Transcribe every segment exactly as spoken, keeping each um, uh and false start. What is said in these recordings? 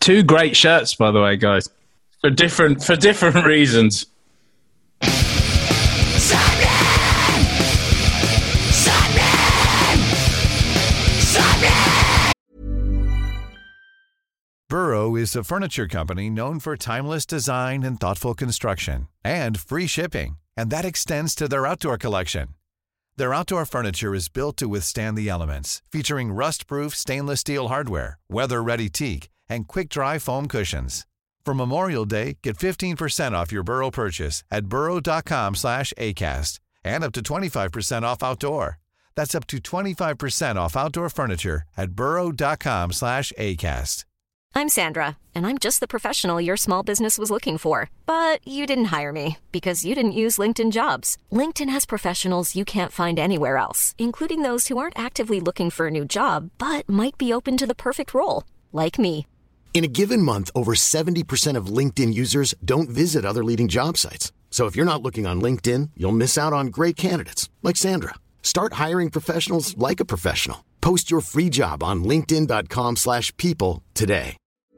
Two great shirts, by the way, guys, for different for different reasons. Burrow is a furniture company known for timeless design and thoughtful construction, and free shipping, and that extends to their outdoor collection. Their outdoor furniture is built to withstand the elements, featuring rust-proof stainless steel hardware, weather-ready teak, and quick-dry foam cushions. For Memorial Day, get fifteen percent off your Burrow purchase at burrow.com slash ACAST and up to twenty-five percent off outdoor. That's up to twenty-five percent off outdoor furniture at burrow.com slash ACAST. I'm Sandra, and I'm just the professional your small business was looking for. But you didn't hire me because you didn't use LinkedIn Jobs. LinkedIn has professionals you can't find anywhere else, including those who aren't actively looking for a new job, but might be open to the perfect role, like me. In a given month, over seventy percent of LinkedIn users don't visit other leading job sites. So if you're not looking on LinkedIn, you'll miss out on great candidates like Sandra. Start hiring professionals like a professional. Post your free job on linkedin.com slash people today.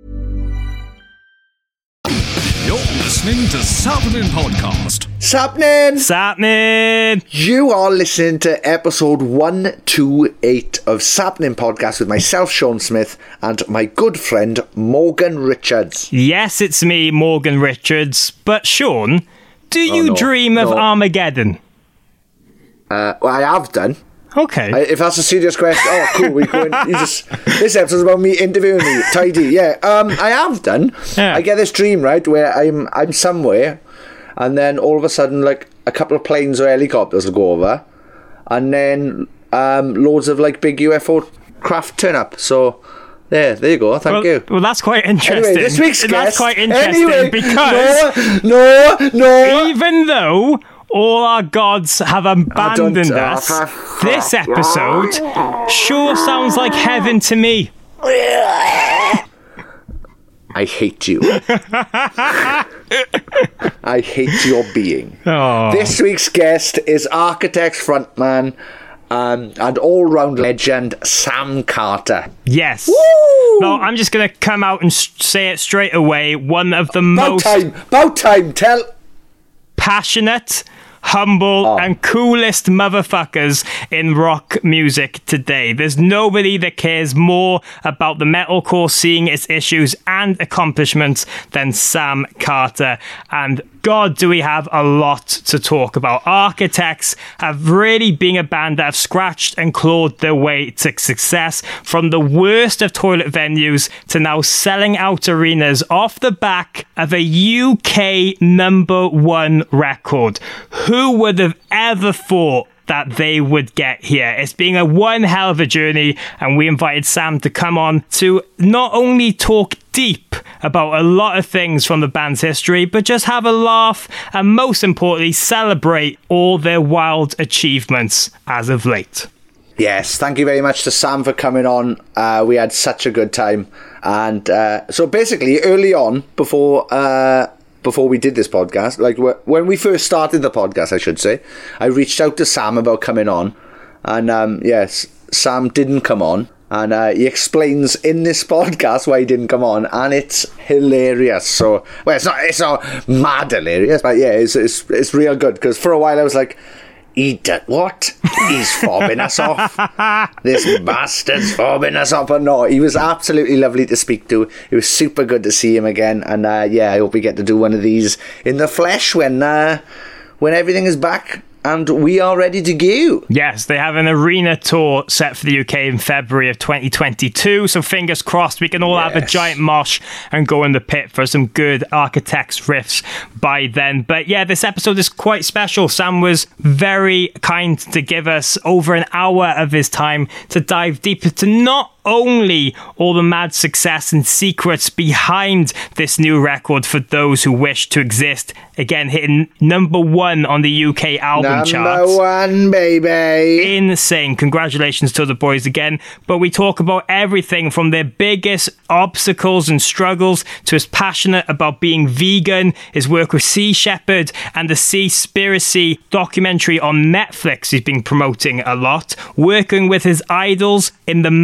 You're listening to Sapnin Podcast. Sapnin! Sapnin! You are listening to episode one twenty-eight of Sapnin Podcast with myself, Sean Smith, and my good friend, Morgan Richards. Yes, it's me, Morgan Richards. But Sean, do you oh, no, dream of no. Armageddon? Uh, well, I have done. Okay. I, if that's a serious question, oh, cool. We go in, you just, this episode's about me interviewing me. Tidy, yeah. Um, I have done. Yeah. I get this dream, right, where I'm I'm somewhere, and then all of a sudden, like, a couple of planes or helicopters will go over, and then um, loads of, like, big U F O craft turn up. So, there, there you go. Thank well, you. Well, that's quite interesting. Anyway, this week's guest. That's quite interesting anyway, because... No, no, no. Even though... all our gods have abandoned us, this episode sure sounds like heaven to me. I hate you. I hate your being. Oh. This week's guest is Architects frontman um, and all-round legend Sam Carter. Yes. Woo! No, I'm just going to come out and say it straight away. One of the about most... time. About time. Tell... passionate... humble oh. and coolest motherfuckers in rock music today. There's nobody that cares more about the metalcore scene, its issues and accomplishments than Sam Carter. And God, do we have a lot to talk about. Architects have really been a band that have scratched and clawed their way to success, from the worst of toilet venues to now selling out arenas off the back of a U K number one record. Who would have ever thought that they would get here? It's been a one hell of a journey, and we invited Sam to come on to not only talk deep about a lot of things from the band's history, but just have a laugh and, most importantly, celebrate all their wild achievements as of late. Yes, thank you very much to Sam for coming on. Uh, we had such a good time. And uh, so basically, early on, before... Uh, before we did this podcast, like when we first started the podcast, I should say, I reached out to Sam about coming on, and um, yes, Sam didn't come on, and uh, he explains in this podcast why he didn't come on, and it's hilarious. So, well, it's not, it's not mad hilarious, but yeah, it's it's, it's real good, because for a while I was like, he did what? He's fobbing us off. This bastard's fobbing us off. But no, he was absolutely lovely to speak to. It was super good to see him again. And uh, yeah, I hope we get to do one of these in the flesh when uh, when everything is back and we are ready to go. Yes, they have an arena tour set for the U K in February of twenty twenty-two, so fingers crossed we can all yes. have a giant mosh and go in the pit for some good Architects riffs by then. But yeah, this episode is quite special. Sam was very kind to give us over an hour of his time to dive deeper to not only all the mad success and secrets behind this new record for those who wish to exist. Again, hitting number one on the U K album number charts. Number one, baby. Insane. Congratulations to the boys again. But we talk about everything from their biggest obstacles and struggles to his passionate about being vegan, his work with Sea Shepherd, and the Seaspiracy documentary on Netflix he's been promoting a lot, working with his idols in the Madden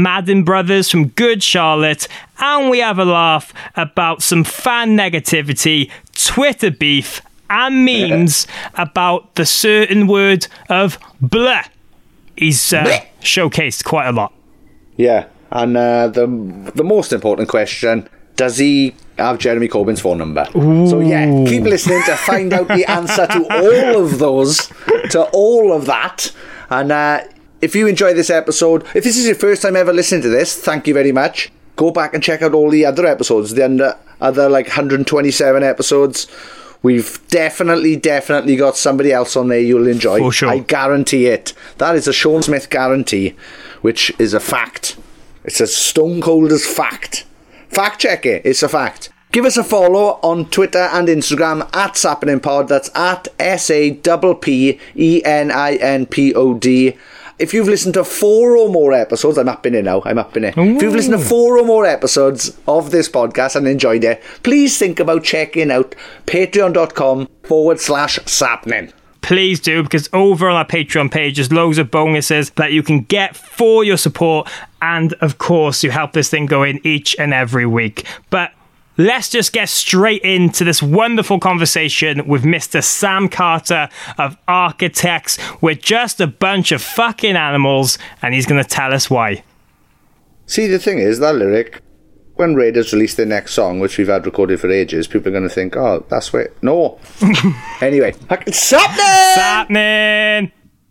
brothers from Good Charlotte, and we have a laugh about some fan negativity, Twitter beef, and memes about the certain word of blah. He's uh, showcased quite a lot. Yeah, and uh, the the most important question, does he have Jeremy Corbyn's phone number? Ooh. So yeah, keep listening to find out the answer to all of those, to all of that. And uh, if you enjoy this episode, if this is your first time ever listening to this, thank you very much. Go back and check out all the other episodes, the under, other like one hundred twenty-seven episodes. We've definitely, definitely got somebody else on there you'll enjoy. For sure. I guarantee it. That is a Sean Smith guarantee, which is a fact. It's as stone cold as fact. Fact check it. It's a fact. Give us a follow on Twitter and Instagram at SappeninPod. That's at S A P P E N I N P O D. If you've listened to four or more episodes, I'm up in it now, I'm up in it. Ooh. If you've listened to four or more episodes of this podcast and enjoyed it, please think about checking out patreon.com forward slash sappening. Please do, because over on our Patreon page, there's loads of bonuses that you can get for your support. And of course, you help this thing go in each and every week. But let's just get straight into this wonderful conversation with Mister Sam Carter of Architects. We're just a bunch of fucking animals, and he's going to tell us why. See, the thing is, that lyric, when Raiders release their next song, which we've had recorded for ages, people are going to think, oh, that's where... No. Anyway. It's happening! Happening!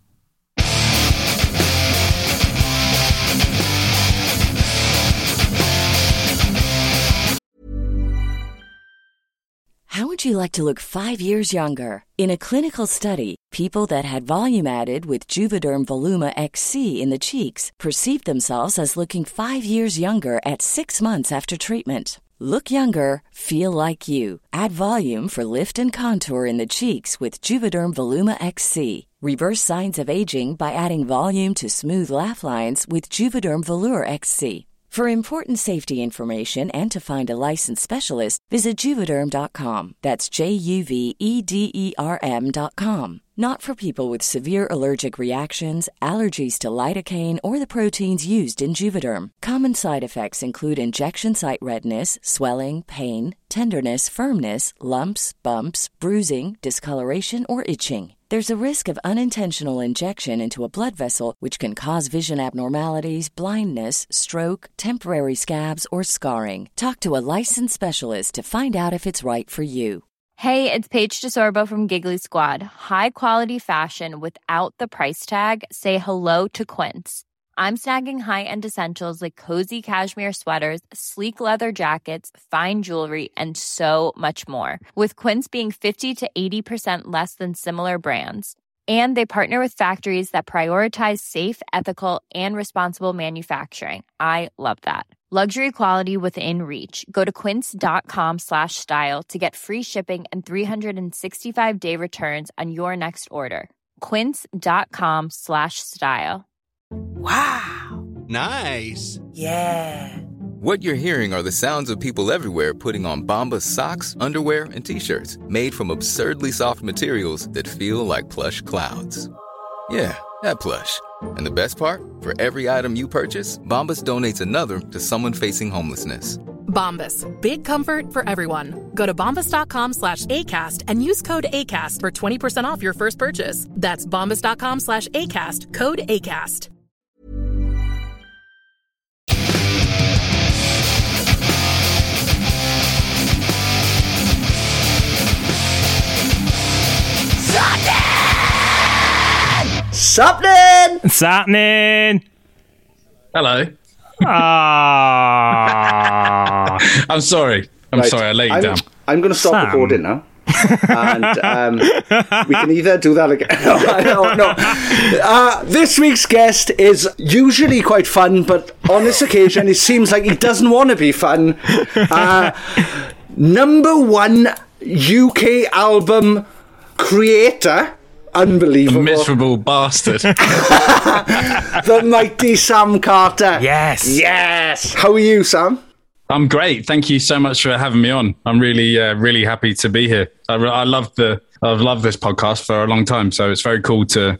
How would you like to look five years younger? In a clinical study, people that had volume added with Juvederm Voluma X C in the cheeks perceived themselves as looking five years younger at six months after treatment. Look younger, feel like you. Add volume for lift and contour in the cheeks with Juvederm Voluma X C. Reverse signs of aging by adding volume to smooth laugh lines with Juvederm Volure X C. For important safety information and to find a licensed specialist, visit Juvederm dot com. That's J U V E D E R M dot com. Not for people with severe allergic reactions, allergies to lidocaine, or the proteins used in Juvederm. Common side effects include injection site redness, swelling, pain, tenderness, firmness, lumps, bumps, bruising, discoloration, or itching. There's a risk of unintentional injection into a blood vessel, which can cause vision abnormalities, blindness, stroke, temporary scabs, or scarring. Talk to a licensed specialist to find out if it's right for you. Hey, it's Paige DeSorbo from Giggly Squad. High quality fashion without the price tag. Say hello to Quince. I'm snagging high-end essentials like cozy cashmere sweaters, sleek leather jackets, fine jewelry, and so much more. With Quince being fifty to eighty percent less than similar brands. And they partner with factories that prioritize safe, ethical, and responsible manufacturing. I love that. Luxury quality within reach. Go to quince.com slash style to get free shipping and three sixty-five day returns on your next order. Quince.com slash style. Wow. Nice. Yeah. What you're hearing are the sounds of people everywhere putting on Bombas socks, underwear, and T-shirts made from absurdly soft materials that feel like plush clouds. Yeah, that plush. And the best part? For every item you purchase, Bombas donates another to someone facing homelessness. Bombas. Big comfort for everyone. Go to bombas.com slash ACAST and use code ACAST for twenty percent off your first purchase. That's bombas.com slash ACAST. Code ACAST. Sappening! Sappening! Hello. Ah. I'm sorry. I'm Right. sorry, I let you I'm, down. I'm going to stop Sam. recording now. and um, we can either do that again. No, no, no. Uh, this week's guest is usually quite fun, but on this occasion, it seems like he doesn't want to be fun. Uh, number one U K album creator. Unbelievable. Miserable bastard. The mighty Sam Carter. Yes. Yes. How are you, Sam? I'm great. Thank you so much for having me on. I'm really, uh, really happy to be here. I, I love the, I've loved this podcast for a long time, so it's very cool to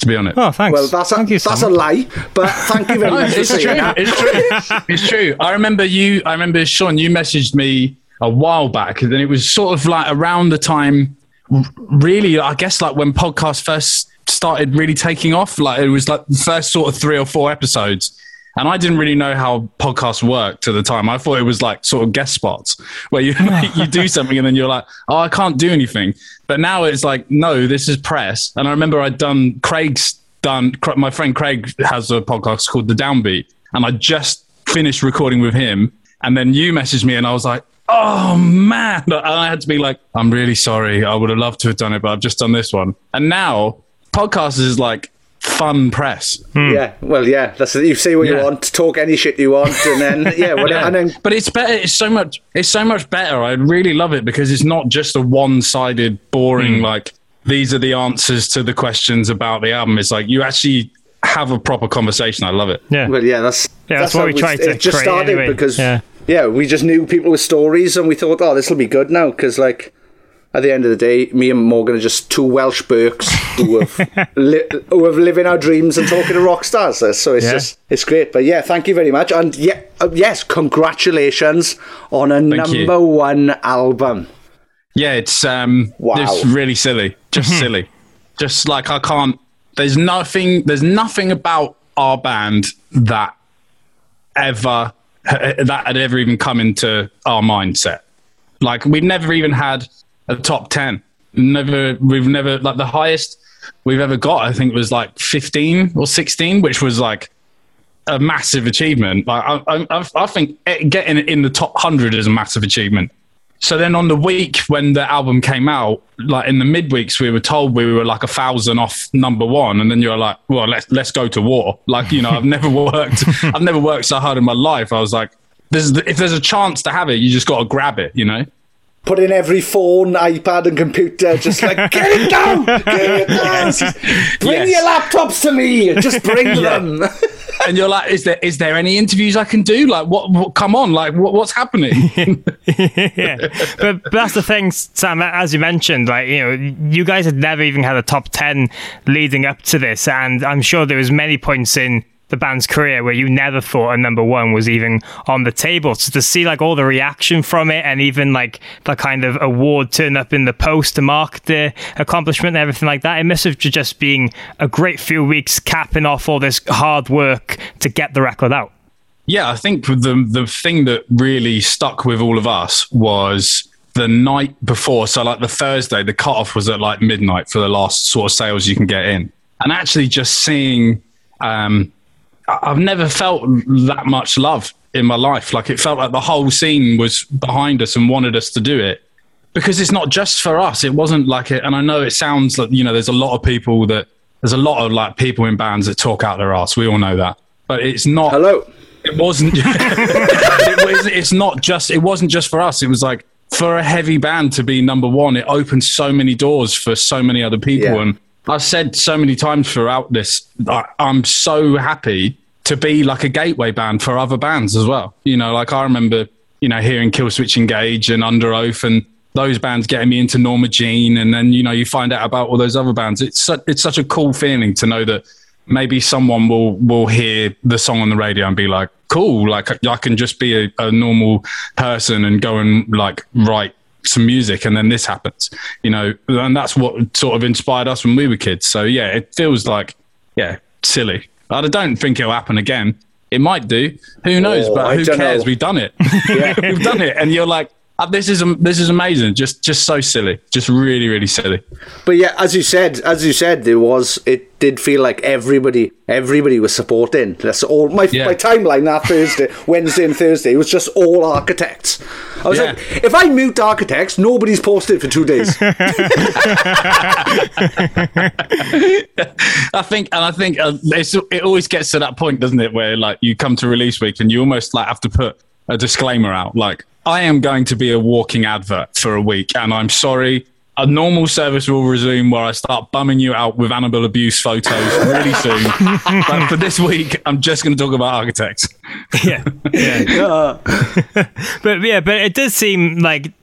to be honest. Oh, thanks. Well, that's a, thank you, that's Sam. a lie, but thank you very No, much for it's saying true. that. It's true. It's true. I remember you. I remember Sean. You messaged me a while back, and then it was sort of like around the time, really, I guess, like when podcasts first started really taking off. Like it was like the first sort of three or four episodes. And I didn't really know how podcasts worked at the time. I thought it was like sort of guest spots where you you do something and then you're like, oh, I can't do anything. But now it's like, no, this is press. And I remember I'd done, Craig's done, my friend Craig has a podcast called The Downbeat. And I just finished recording with him. And then you messaged me and I was like, oh, man. And I had to be like, I'm really sorry. I would have loved to have done it, but I've just done this one. And now podcasts is like, fun press. Hmm. Yeah, well, yeah. That's you say what yeah. you want, talk any shit you want, and then yeah, whatever. yeah. And then, but it's better. It's so much. It's so much better. I really love it because it's not just a one-sided, boring. Mm. Like these are the answers to the questions about the album. It's like you actually have a proper conversation. I love it. Yeah. Well, yeah. That's yeah. That's, that's what we tried to. It just create started anyway. because yeah. yeah, we just knew people with stories, and we thought, oh, this will be good now because like. At the end of the day, me and Morgan are just two Welsh Burks who have, li- who have living our dreams and talking to rock stars. So it's yeah. just it's great. But yeah, thank you very much. And yeah, uh, yes, congratulations on a thank number you. one album. Yeah, it's um, wow. it's really silly, just silly, just like I can't. There's nothing. There's nothing about our band that ever that had ever even come into our mindset. Like we've never even had a top ten. Never, we've never like the highest we've ever got. I think was like fifteen or sixteen, which was like a massive achievement. Like I, I, I think getting in the top hundred is a massive achievement. So then on the week when the album came out, like in the midweeks, we were told we were like a thousand off number one, and then you're like, well, let's let's go to war. Like you know, I've never worked, I've never worked so hard in my life. I was like, there's if there's a chance to have it, you just got to grab it, you know. Put in every phone, iPad and computer, just like, get it down! Get it down! Bring yes. your laptops to me! Just bring yeah. them! And you're like, is there is there any interviews I can do? Like, what, what come on, like, what, what's happening? yeah. But, but that's the thing, Sam, as you mentioned, like, you know, you guys had never even had a top ten leading up to this, and I'm sure there was many points in the band's career where you never thought a number one was even on the table. So to see like all the reaction from it and even like the kind of award turn up in the post to mark the accomplishment and everything like that, it must have just been a great few weeks capping off all this hard work to get the record out. Yeah, I think the the thing that really stuck with all of us was the night before. So like the Thursday, the cutoff was at like midnight for the last sort of sales you can get in. And actually just seeing um I've never felt that much love in my life. Like it felt like the whole scene was behind us and wanted us to do it because it's not just for us. It wasn't like it. And I know it sounds like, you know, there's a lot of people that there's a lot of like people in bands that talk out their ass. We all know that, but it's not. Hello. It wasn't, it was, it's not just, it wasn't just for us. It was like for a heavy band to be number one, it opened so many doors for so many other people. Yeah. And I've said so many times throughout this, I, I'm so happy to be like a gateway band for other bands as well. You know, like I remember, you know, hearing Killswitch Engage and Under Oath and those bands getting me into Norma Jean. And then, you know, you find out about all those other bands. It's su- it's such a cool feeling to know that maybe someone will, will hear the song on the radio and be like, cool, like I can just be a, a normal person and go and like write some music, and then this happens, you know, and that's what sort of inspired us when we were kids. So yeah, it feels like, yeah, silly. I don't think it'll happen again. It might do. Who knows? Oh, but who cares? Know. We've done it. Yeah. We've done it, and you're like, oh, this is this is amazing. Just just so silly. Just really really silly. But yeah, as you said, as you said, there was. It did feel like everybody everybody was supporting. That's all. My yeah. my timeline that Thursday, Wednesday, and Thursday was just all Architects. I was yeah. like, if I mute Architects, nobody's posted for two days. I think, and I think uh, it's, it always gets to that point, doesn't it, where like you come to release week and you almost like have to put a disclaimer out, like, I am going to be a walking advert for a week, and I'm sorry. A normal service will resume where I start bumming you out with animal abuse photos really soon. But for this week, I'm just going to talk about Architects. Yeah. yeah. but yeah, but it does seem like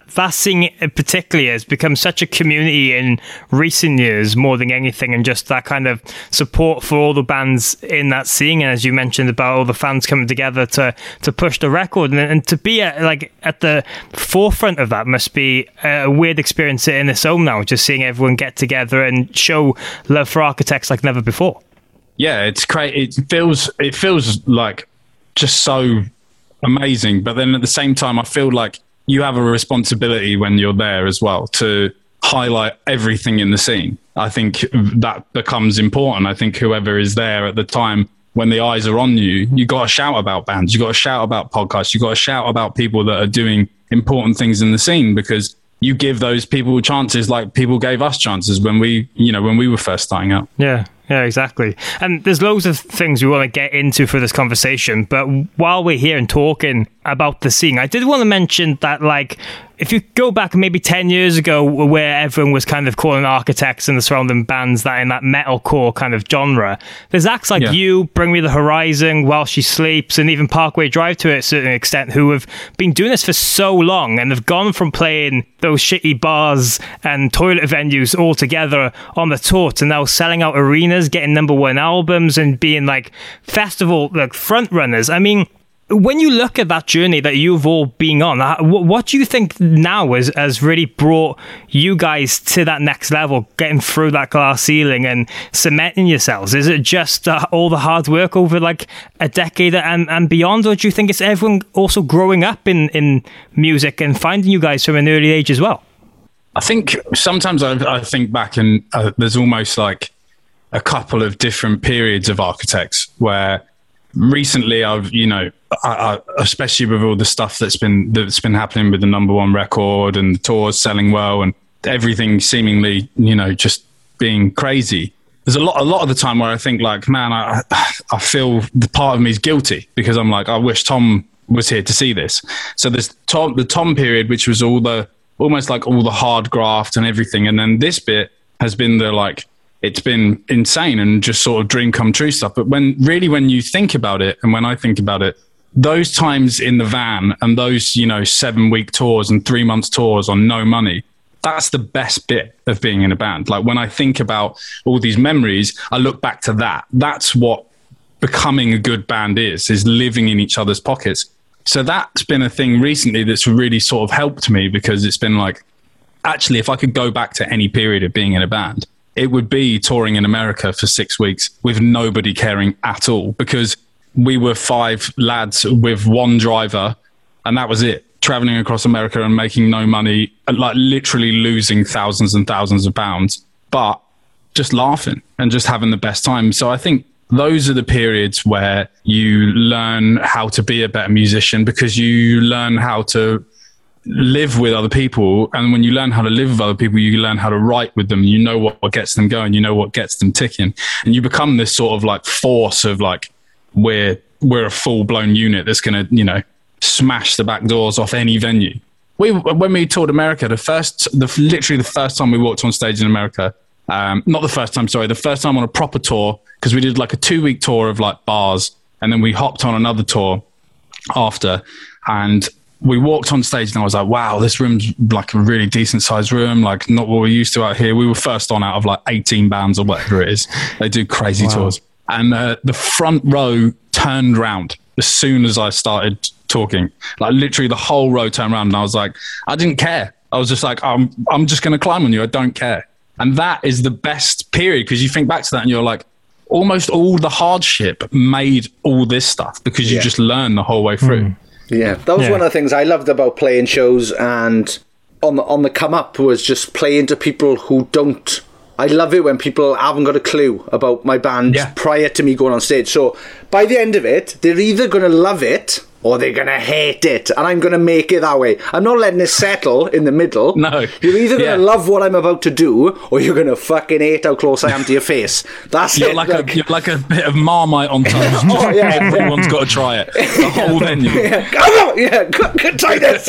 that scene particularly has become such a community in recent years more than anything, and just that kind of support for all the bands in that scene. And as you mentioned about all the fans coming together to to push the record, and, and to be at, like at the forefront of that must be a weird experience in its own now, just seeing everyone get together and show love for Architects like never before. Yeah, it's crazy. It feels it feels like just so amazing, but then at the same time I feel like you have a responsibility when you're there as well to highlight everything in the scene. I think that becomes important. I think whoever is there at the time when the eyes are on you, you got to shout about bands, you got to shout about podcasts, you got to shout about people that are doing important things in the scene, because you give those people chances like people gave us chances when we, you know, when we were first starting out. Yeah. Yeah, exactly. And there's loads of things we want to get into for this conversation, but while we're here and talking about the scene, I did want to mention that, like, if you go back maybe ten years ago, where everyone was kind of calling Architects and the surrounding bands that in that metalcore kind of genre, there's acts like yeah. you, Bring Me the Horizon, While She Sleeps, and even Parkway Drive to a certain extent, who have been doing this for so long and have gone from playing those shitty bars and toilet venues all together on the tour to now selling out arenas, getting number one albums, and being like festival like front runners. I mean, when you look at that journey that you've all been on, what do you think now has, has really brought you guys to that next level, getting through that glass ceiling and cementing yourselves? Is it just uh, all the hard work over like a decade and, and beyond, or do you think it's everyone also growing up in, in music and finding you guys from an early age as well? I think sometimes I, I think back and uh, there's almost like a couple of different periods of Architects where recently I've, you know, I, I, especially with all the stuff that's been that's been happening with the number one record and the tours selling well and everything seemingly, you know, just being crazy. There's a lot, a lot of the time where I think like, man, I, I feel the part of me is guilty because I'm like, I wish Tom was here to see this. So there's Tom, the Tom period, which was all the almost like all the hard graft and everything, and then this bit has been the like. It's been insane and just sort of dream come true stuff. But when really, when you think about it, and when I think about it, those times in the van and those, you know, seven week tours and three months tours on no money, that's the best bit of being in a band. Like when I think about all these memories, I look back to that. That's what becoming a good band is, is living in each other's pockets. So that's been a thing recently that's really sort of helped me, because it's been like, actually, if I could go back to any period of being in a band, it would be touring in America for six weeks with nobody caring at all, because we were five lads with one driver and that was it, traveling across America and making no money, like literally losing thousands and thousands of pounds, but just laughing and just having the best time. So I think those are the periods where you learn how to be a better musician, because you learn how to live with other people, and when you learn how to live with other people, you learn how to write with them. You know what, what gets them going, you know what gets them ticking, and you become this sort of like force of like, we're we're a full-blown unit that's gonna, you know, smash the back doors off any venue. We when we toured America, the first the literally the first time we walked on stage in America, um not the first time sorry the first time on a proper tour, because we did like a two-week tour of like bars, and then we hopped on another tour after, and we walked on stage and I was like, wow, this room's like a really decent sized room, like not what we're used to out here. We were first on out of like eighteen bands or whatever it is. They do crazy wow. tours. And uh, the front row turned round as soon as I started talking. Like literally the whole row turned around, and I was like, I didn't care. I was just like, I'm, I'm just going to climb on you. I don't care. And that is the best period, because you think back to that and you're like, almost all the hardship made all this stuff, because you yeah. just learn the whole way through. Mm. Yeah, that was yeah. one of the things I loved about playing shows, and on the, on the come up was just playing to people who don't. I love it when people haven't got a clue about my band yeah. prior to me going on stage. So by the end of it, they're either going to love it or they're going to hate it, and I'm going to make it that way. I'm not letting it settle in the middle. No. You're either going to yeah. love what I'm about to do, or you're going to fucking hate how close I am to your face. That's you're it. Like like, a, you're like a bit of Marmite on toast. oh, yeah, Everyone's yeah. got to try it. The whole venue. Yeah, come on, yeah, go, go try this.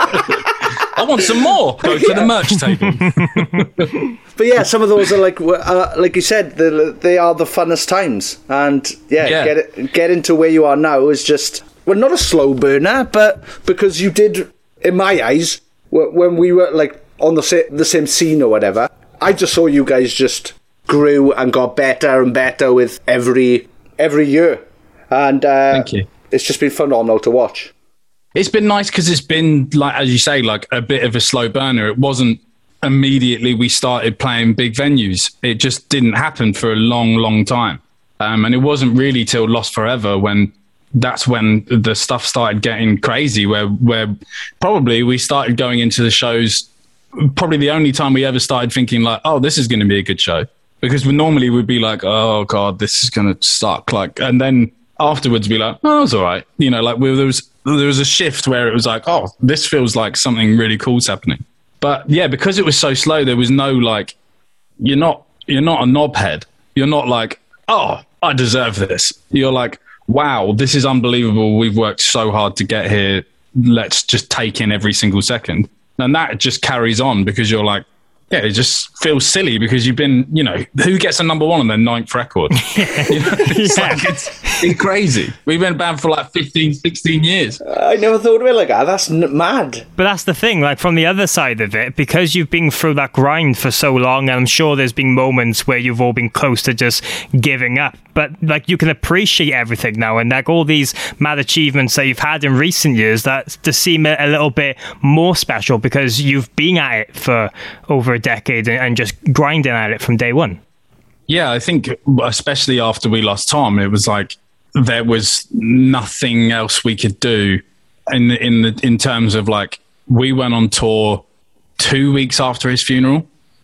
I want some more. Go to yeah. the merch table. But yeah, some of those are like, uh, like you said, they are the funnest times, and yeah, yeah. get it, get into where you are now is just. Well, not a slow burner, but because you did, in my eyes, when we were like on the sa- the same scene or whatever, I just saw you guys just grew and got better and better with every every year, and uh, thank you. It's just been phenomenal to watch. It's been nice because it's been, like, as you say, like a bit of a slow burner. It wasn't immediately we started playing big venues. It just didn't happen for a long, long time. Um, and it wasn't really till Lost Forever when that's when the stuff started getting crazy, where, where probably we started going into the shows, probably the only time we ever started thinking like, oh, this is going to be a good show. Because we normally would be like, oh God, this is going to suck. Like, and then afterwards be like, oh, it's all right. You know, like we, there was, there was a shift where it was like, oh, this feels like something really cool's happening. But yeah, because it was so slow, there was no like, you're not, you're not a knobhead. You're not like, oh, I deserve this. You're like, wow, this is unbelievable. We've worked so hard to get here. Let's just take in every single second. And that just carries on because you're like, yeah, it just feels silly because you've been, you know, who gets a number one on their ninth record? You know, it's yeah. like, it's, it's crazy. We've been banned for like fifteen, sixteen years. I never thought of it like that. That's n- mad. But that's the thing, like from the other side of it, because you've been through that grind for so long, and I'm sure there's been moments where you've all been close to just giving up. But like you can appreciate everything now, and like all these mad achievements that you've had in recent years that just seem a, a little bit more special because you've been at it for over a decade and, and just grinding at it from day one. Yeah, I think especially after we lost Tom, it was like there was nothing else we could do in the, in the in terms of like we went on tour two weeks after his funeral,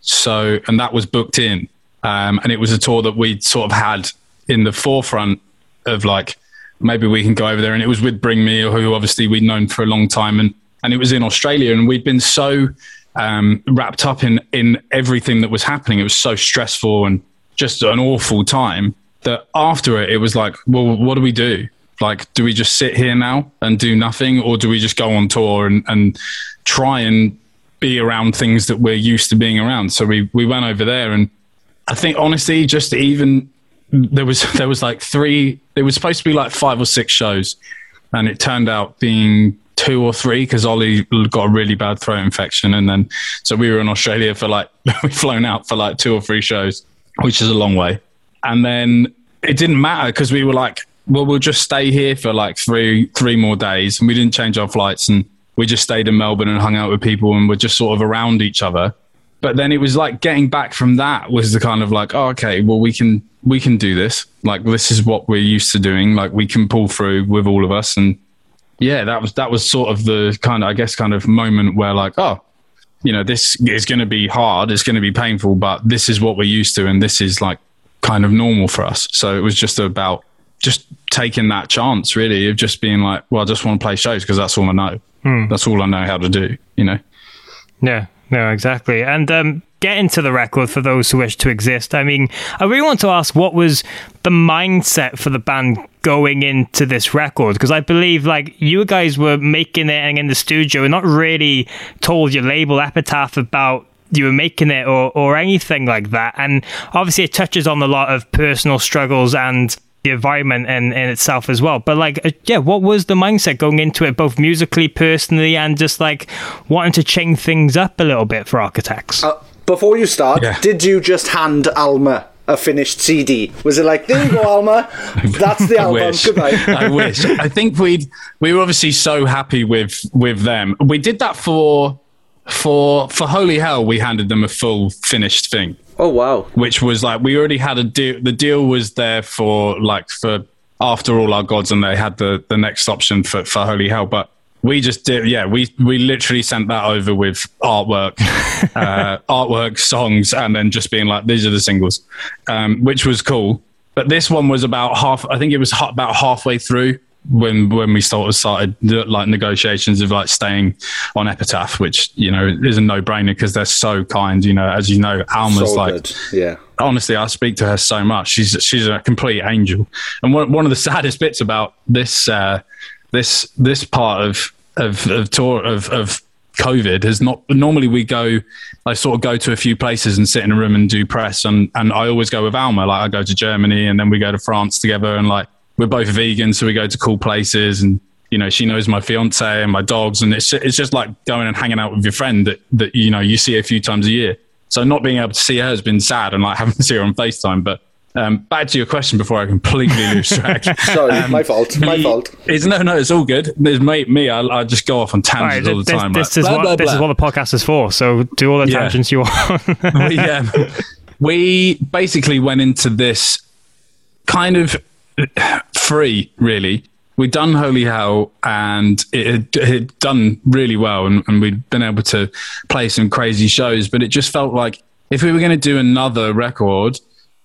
so and that was booked in, um, and it was a tour that we sort of had in the forefront of like maybe we can go over there, and it was with Bring Me, who obviously we'd known for a long time, and and it was in Australia, and we'd been so um, wrapped up in in everything that was happening. It was so stressful and just an awful time that after it, it was like, well, what do we do? Like, do we just sit here now and do nothing? Or do we just go on tour and, and try and be around things that we're used to being around? So we, we went over there, and I think honestly, just even there was, there was like three, there was supposed to be like five or six shows, and it turned out being two or three because Ollie got a really bad throat infection. And then, so we were in Australia for like, we've flown out for like two or three shows, which is a long way. And then it didn't matter because we were like, well, we'll just stay here for like three, three more days. And we didn't change our flights, and we just stayed in Melbourne and hung out with people, and we're just sort of around each other. But then it was like getting back from that was the kind of like, oh, okay, well, we can, we can do this. Like, this is what we're used to doing. Like, we can pull through with all of us. And yeah, that was, that was sort of the kind of, I guess, kind of moment where like, oh, you know, this is going to be hard. It's going to be painful, but this is what we're used to. And this is like kind of normal for us. So it was just about just taking that chance, really, of just being like, well, I just want to play shows because that's all I know. Hmm. That's all I know how to do, you know? Yeah, no, exactly. And um, getting to the record for those who wish to exist, I mean, I really want to ask, what was the mindset for the band going into this record? Because I believe like you guys were making it and in the studio and not really told your label Epitaph about you were making it or, or anything like that. And obviously it touches on a lot of personal struggles and the environment in, in itself as well. But like, uh, yeah, what was the mindset going into it, both musically, personally, and just like wanting to change things up a little bit for Architects? Uh, before you start, yeah. Did you just hand Alma a finished C D? Was it like, there you go, Alma, that's the album, wish. Goodbye. I wish. I think we'd, we were obviously so happy with, with them. We did that for, for, for Holy Hell, we handed them a full finished thing. Oh, wow. Which was like, we already had a deal. The deal was there for like, for After All Our Gods, and they had the, the next option for, for Holy Hell. But we just did, yeah, we, we literally sent that over with artwork, uh, artwork, songs, and then just being like, these are the singles, um, which was cool. But this one was about half, I think it was ha- about halfway through when when we sort of started like negotiations of like staying on Epitaph, which, you know, is a no-brainer because they're so kind, you know, as you know, Alma's so like, good. Yeah. Honestly, I speak to her so much. She's she's a complete angel. And one one of the saddest bits about this uh, this this part of of of tour of of COVID is not normally we go, I sort of go to a few places and sit in a room and do press, and and I always go with Alma. Like I go to Germany and then we go to France together, and like we're both vegan, so we go to cool places, and you know, she knows my fiance and my dogs, and it's it's just like going and hanging out with your friend that, that you know, you see a few times a year. So not being able to see her has been sad, and like having to see her on FaceTime. But um, back to your question before I completely lose track. Sorry, um, my fault. My me, fault. It's no, no, it's all good. There's me, me I, I just go off on tangents all, right, all the this, time. This, like, is blah, what, blah, this blah. is what the podcast is for. So do all the Yeah. tangents you want. we, um, we basically went into this kind of free, really. We'd done Holy Hell, and it had, it had done really well, and, and we'd been able to play some crazy shows, but it just felt like if we were going to do another record,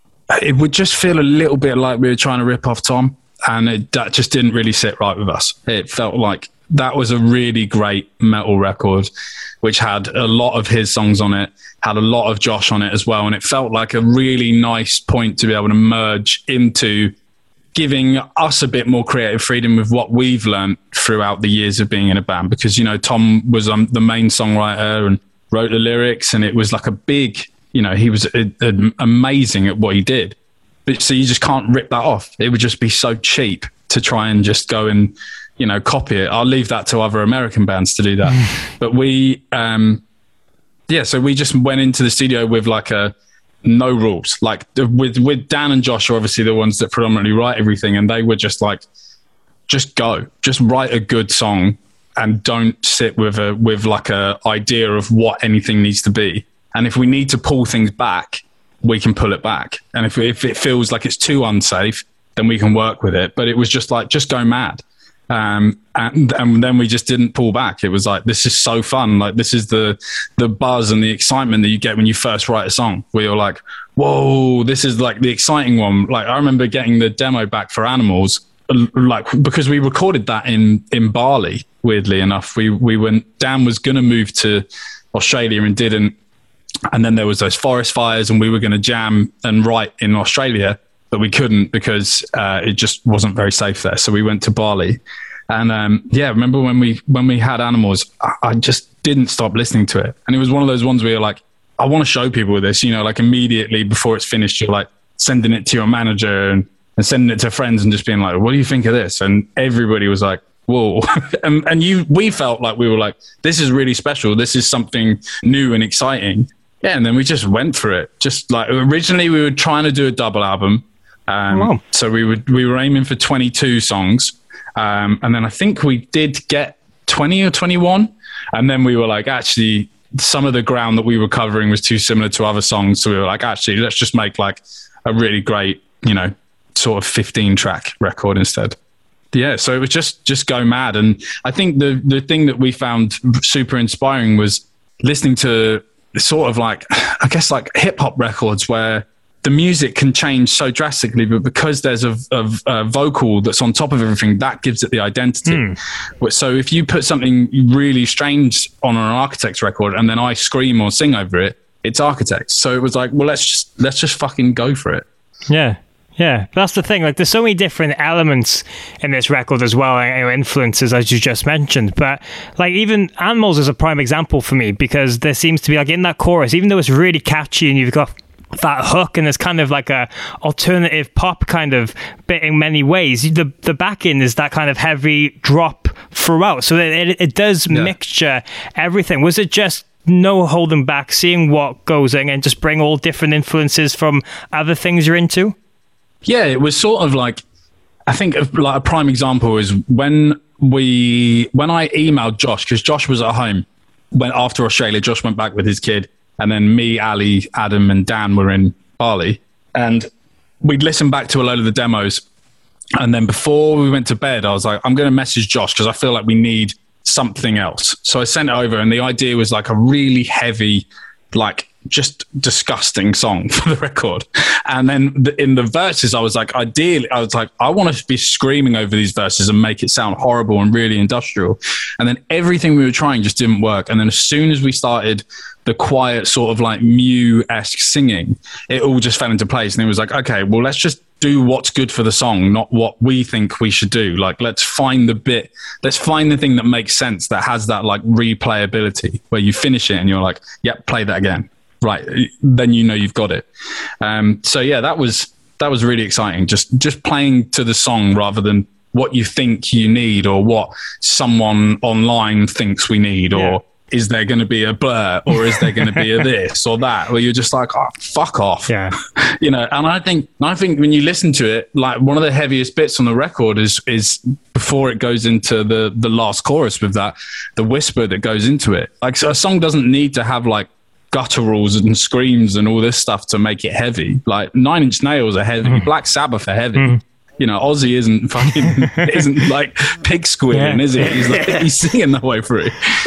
it would just feel a little bit like we were trying to rip off Tom, and it, that just didn't really sit right with us. It felt like that was a really great metal record, which had a lot of his songs on it, had a lot of Josh on it as well, and it felt like a really nice point to be able to merge into giving us a bit more creative freedom with what we've learned throughout the years of being in a band. Because, you know, Tom was um, the main songwriter and wrote the lyrics, and it was like a big, you know, he was a, a, amazing at what he did. But so you just can't rip that off. It would just be so cheap to try and just go and, you know, copy it. I'll leave that to other American bands to do that. But we, um, yeah, so we just went into the studio with like a, no rules. Like with with Dan and Josh are obviously the ones that predominantly write everything, and they were just like, just go, just write a good song, and don't sit with a with like a idea of what anything needs to be. And if we need to pull things back, we can pull it back. And if if it feels like it's too unsafe, then we can work with it. But it was just like, just go mad. Um, and, and then we just didn't pull back. It was like, this is so fun. Like, this is the, the buzz and the excitement that you get when you first write a song, where you're like, whoa, this is like the exciting one. Like, I remember getting the demo back for Animals, like, because we recorded that in, in Bali, weirdly enough. We, we went, Dan was going to move to Australia and didn't. And then there was those forest fires, and we were going to jam and write in Australia, but we couldn't because uh, it just wasn't very safe there. So we went to Bali. And um, yeah, remember when we when we had Animals, I, I just didn't stop listening to it. And it was one of those ones where you're like, I want to show people this, you know, like immediately before it's finished, you're like sending it to your manager and, and sending it to friends and just being like, what do you think of this? And everybody was like, whoa. and and you, we felt like we were like, this is really special. This is something new and exciting. Yeah, and then we just went for it. Just like originally we were trying to do a double album. Um, wow. So we would we were aiming for twenty-two songs. Um, and then I think we did get twenty or twenty-one. And then we were like, actually, some of the ground that we were covering was too similar to other songs. So we were like, actually, let's just make like a really great, you know, sort of fifteen track record instead. Yeah, so it was just just go mad. And I think the the thing that we found super inspiring was listening to sort of like, I guess like hip hop records where the music can change so drastically, but because there's a, a, a vocal that's on top of everything, that gives it the identity. Mm. So if you put something really strange on an Architects record and then I scream or sing over it, it's Architects. So it was like, well, let's just let's just fucking go for it. Yeah. Yeah, that's the thing. Like, there's so many different elements in this record as well, you know, influences, as you just mentioned. But like, even Animals is a prime example for me, because there seems to be like in that chorus, even though it's really catchy and you've got that hook and there's kind of like a alternative pop kind of bit in many ways, the the back end is that kind of heavy drop throughout. So it it, it does yeah. mixture everything. Was it just no holding back, seeing what goes in and just bring all different influences from other things you're into? Yeah, it was sort of like, I think like a prime example is when we, when I emailed Josh, because Josh was at home when after Australia, Josh went back with his kid, and then me, Ali, Adam, and Dan were in Bali, and we'd listened back to a load of the demos. And then before we went to bed, I was like, I'm going to message Josh because I feel like we need something else. So I sent it over, and the idea was like a really heavy, like just disgusting song for the record. And then the, in the verses, I was like, ideally, I was like, I want to be screaming over these verses and make it sound horrible and really industrial. And then everything we were trying just didn't work. And then as soon as we started the quiet sort of like Mew-esque singing, it all just fell into place. And it was like, okay, well, let's just do what's good for the song, not what we think we should do. Like, let's find the bit, let's find the thing that makes sense, that has that like replayability, where you finish it and you're like, yep, play that again. Right. Then you know you've got it. Um, so yeah, that was, that was really exciting. Just, just playing to the song rather than what you think you need or what someone online thinks we need, or yeah. is there going to be a Blur, or is there going to be a this or that, where you're just like, oh, fuck off. Yeah. You know, and I think, I think when you listen to it, like one of the heaviest bits on the record is, is before it goes into the, the last chorus with that, the whisper that goes into it. Like, so a song doesn't need to have like gutturals and screams and all this stuff to make it heavy. Like Nine Inch Nails are heavy, mm. Black Sabbath are heavy. Mm. You know, Ozzy isn't fucking, isn't like pig squealing, yeah. is he? He's like, he's singing the way through.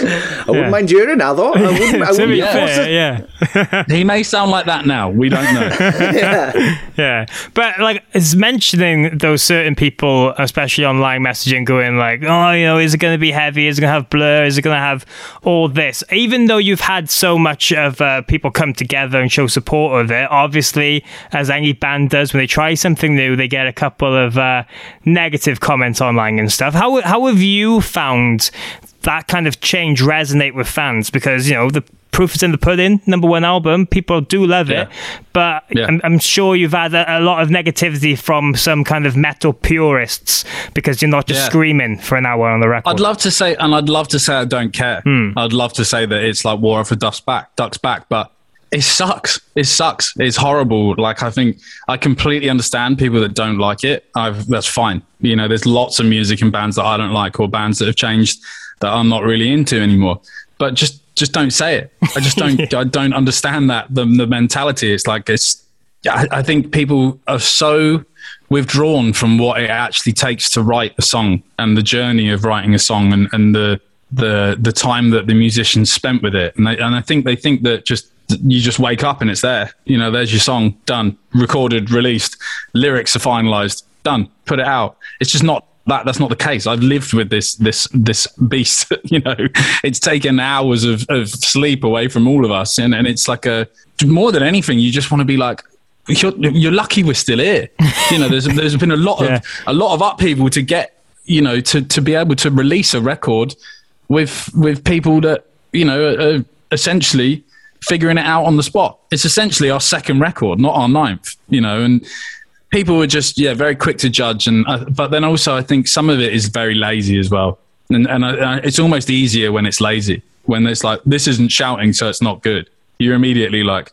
I wouldn't yeah. mind hearing that though. I wouldn't, I wouldn't fair, yeah. He may sound like that now. We don't know. yeah. yeah. But like, it's mentioning those certain people, especially online messaging, going like, oh, you know, is it going to be heavy? Is it going to have Blur? Is it going to have all this? Even though you've had so much of uh, people come together and show support of it, obviously, as any band does, when they try something new, they get a couple of of uh, negative comments online and stuff. How how have you found that kind of change resonate with fans? Because, you know, the proof is in the pudding, number one album, people do love it, yeah. but yeah. I'm, I'm sure you've had a, a lot of negativity from some kind of metal purists because you're not just yeah. screaming for an hour on the record. I'd love to say, and I'd love to say I don't care. Hmm. I'd love to say that it's like War of the Ducks back, Ducks back, but it sucks. It sucks. It's horrible. Like, I think I completely understand people that don't like it. I've, that's fine. You know, there's lots of music and bands that I don't like, or bands that have changed that I'm not really into anymore. But just, just don't say it. I just don't. yeah. I don't understand that the the mentality. It's like it's. I, I think people are so withdrawn from what it actually takes to write a song and the journey of writing a song and, and the the the time that the musicians spent with it. And they, and I think they think that just. You just wake up and it's there. You know, there's your song, done, recorded, released, lyrics are finalized, done, put it out. It's just not that. That's not the case. I've lived with this this this beast. You know, it's taken hours of, of sleep away from all of us, and, and it's like a more than anything. You just want to be like, you're, you're lucky we're still here. You know, there's there's been a lot of yeah. a lot of upheaval to get, you know, to to be able to release a record with with people that, you know, are essentially figuring it out on the spot. It's essentially our second record, not our ninth, you know, and people were just, yeah, very quick to judge. And, uh, but then also I think some of it is very lazy as well. And, and uh, it's almost easier when it's lazy, when it's like, this isn't shouting, so it's not good. You're immediately like,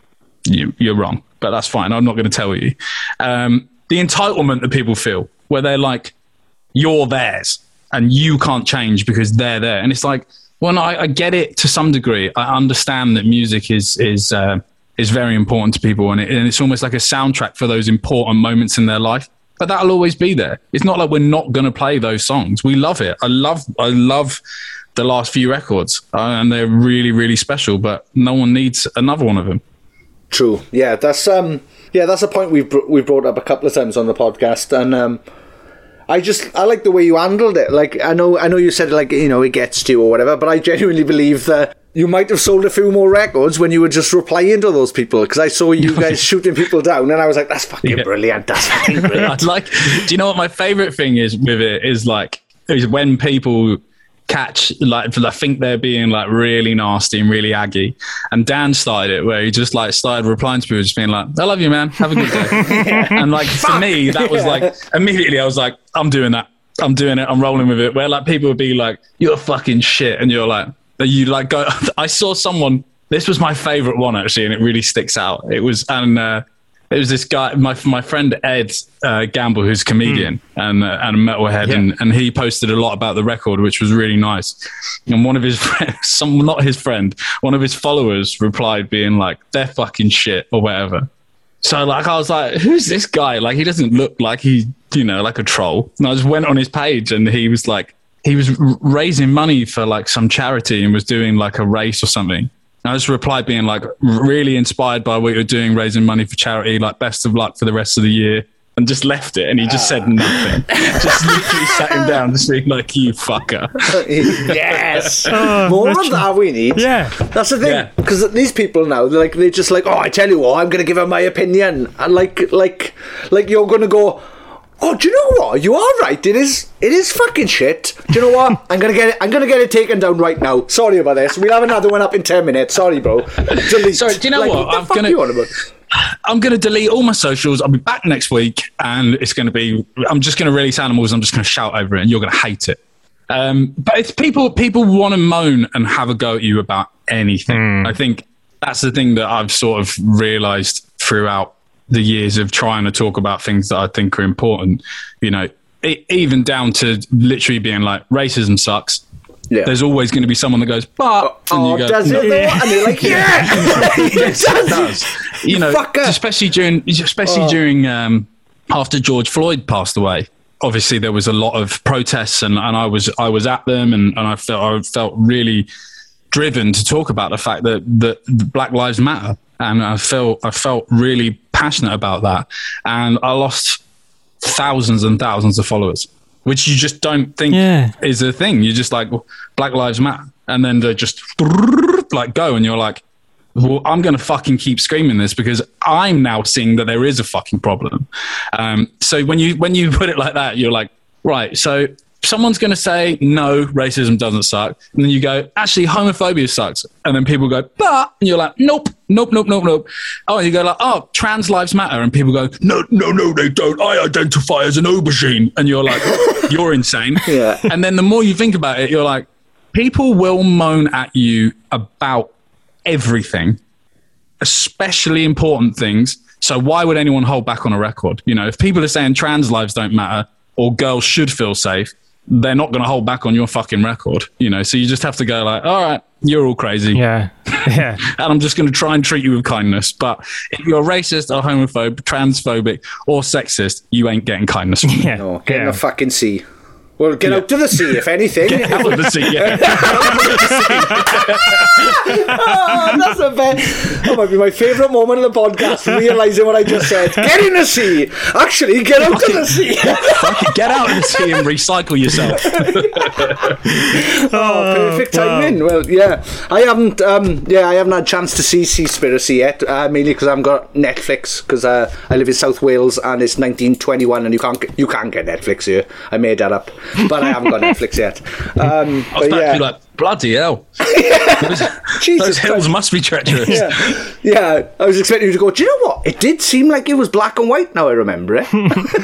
you, you're wrong, but that's fine. I'm not going to tell you. Um, the entitlement that people feel where they're like, you're theirs and you can't change because they're there. And it's like, well, no, I, I get it to some degree. I understand that music is is uh, is very important to people, and, it, and it's almost like a soundtrack for those important moments in their life. But that'll always be there. It's not like we're not going to play those songs. We love it. I love I love the last few records, uh, and they're really really special. But no one needs another one of them. True. Yeah, that's um yeah that's a point we've br- we've brought up a couple of times on the podcast, and um. I just, I like the way you handled it. Like, I know, I know you said, like, you know, it gets to you or whatever, but I genuinely believe that you might have sold a few more records when you were just replying to those people, because I saw you guys shooting people down, and I was like, that's fucking yeah. brilliant. That's fucking brilliant. I'd like, do you know what my favourite thing is with it is like, is when people catch, like, I think they're being like really nasty and really aggy. And Dan started it where he just like started replying to people, just being like, I love you, man. Have a good day. yeah. And like, for me, that was like, immediately I was like, I'm doing that. I'm doing it. I'm rolling with it. Where like people would be like, you're fucking shit. And you're like, you like go, I saw someone, this was my favorite one actually, and it really sticks out. It was, and uh, it was this guy, my my friend Ed uh, Gamble, who's a comedian mm. and uh, and a metalhead, yeah. and, and he posted a lot about the record, which was really nice. And one of his friends, some not his friend, one of his followers replied, being like, "They're fucking shit" or whatever. So like I was like, "Who's this guy? Like he doesn't look like he, you know, like a troll." And I just went on his page, and he was like, he was raising money for like some charity and was doing like a race or something. I just replied being like, really inspired by what you're doing, raising money for charity, like best of luck for the rest of the year, and just left it. And he just said nothing. Just literally sat him down, just being like, you fucker. Yes. Oh, more of that we need. Yeah. That's the thing. Because yeah. these people now, they're like, they're just like, oh, I tell you what, I'm going to give her my opinion. And like, like, like you're going to go, oh, do you know what? You are right. It is. It is fucking shit. Do you know what? I'm gonna get it. I'm gonna get it taken down right now. Sorry about this. We'll have another one up in ten minutes. Sorry, bro. Delete. Sorry. Do you know like, what? what I'm gonna. You on about? I'm going to delete all my socials. I'll be back next week, and it's going to be. I'm just going to release animals. I'm just going to shout over it, and you're going to hate it. Um, but it's people. People want to moan and have a go at you about anything. Mm. I think that's the thing that I've sort of realised throughout the years of trying to talk about things that I think are important. You know, it, even down to literally being like, racism sucks. Yeah. There's always going to be someone that goes, but oh, and you go, does it? No. And you're like, yeah, yes, it does. You know, Fucker. especially during, especially oh. during um, after George Floyd passed away. Obviously, there was a lot of protests, and, and I was I was at them, and, and I felt I felt really driven to talk about the fact that that Black Lives Matter, and I felt I felt really passionate about that, and I lost thousands and thousands of followers, which you just don't think yeah. is a thing. You're just like, well, Black Lives Matter, and then they just like go, and you're like, well, I'm going to fucking keep screaming this because I'm now seeing that there is a fucking problem. Um, so when you when you put it like that, you're like, right, so someone's going to say, no, racism doesn't suck. And then you go, actually, homophobia sucks. And then people go, but, and you're like, nope, nope, nope, nope, nope. Oh, and you go like, oh, trans lives matter. And people go, no, no, no, they don't. I identify as an aubergine. And you're like, you're insane. Yeah. And then the more you think about it, you're like, people will moan at you about everything, especially important things. So why would anyone hold back on a record? You know, if people are saying trans lives don't matter or girls should feel safe, they're not going to hold back on your fucking record, you know? So you just have to go like, all right, you're all crazy. Yeah. Yeah. And I'm just going to try and treat you with kindness. But if you're racist or homophobe, transphobic or sexist, you ain't getting kindness from me. Yeah. No, get yeah. in the fucking sea. Well, get yeah. out to the sea, if anything. Get out of the sea, yeah. Oh, that's a bit. That might be my favourite moment of the podcast, realising what I just said. Get in the sea! Actually, get out to the sea! Fuck it, get out of the sea and recycle yourself. Oh, perfect timing. Well, yeah. I haven't um, yeah, I haven't had a chance to see Seaspiracy yet, uh, mainly because I haven't got Netflix, because uh, I live in South Wales and it's nineteen twenty-one and you can't, you can't get Netflix here. I made that up. But I haven't got Netflix yet. Um, I was but yeah. like, bloody hell. Yeah. Those, Jesus those hills Christ. must be treacherous. Yeah. yeah, I was expecting you to go, do you know what? It did seem like it was black and white, now I remember it.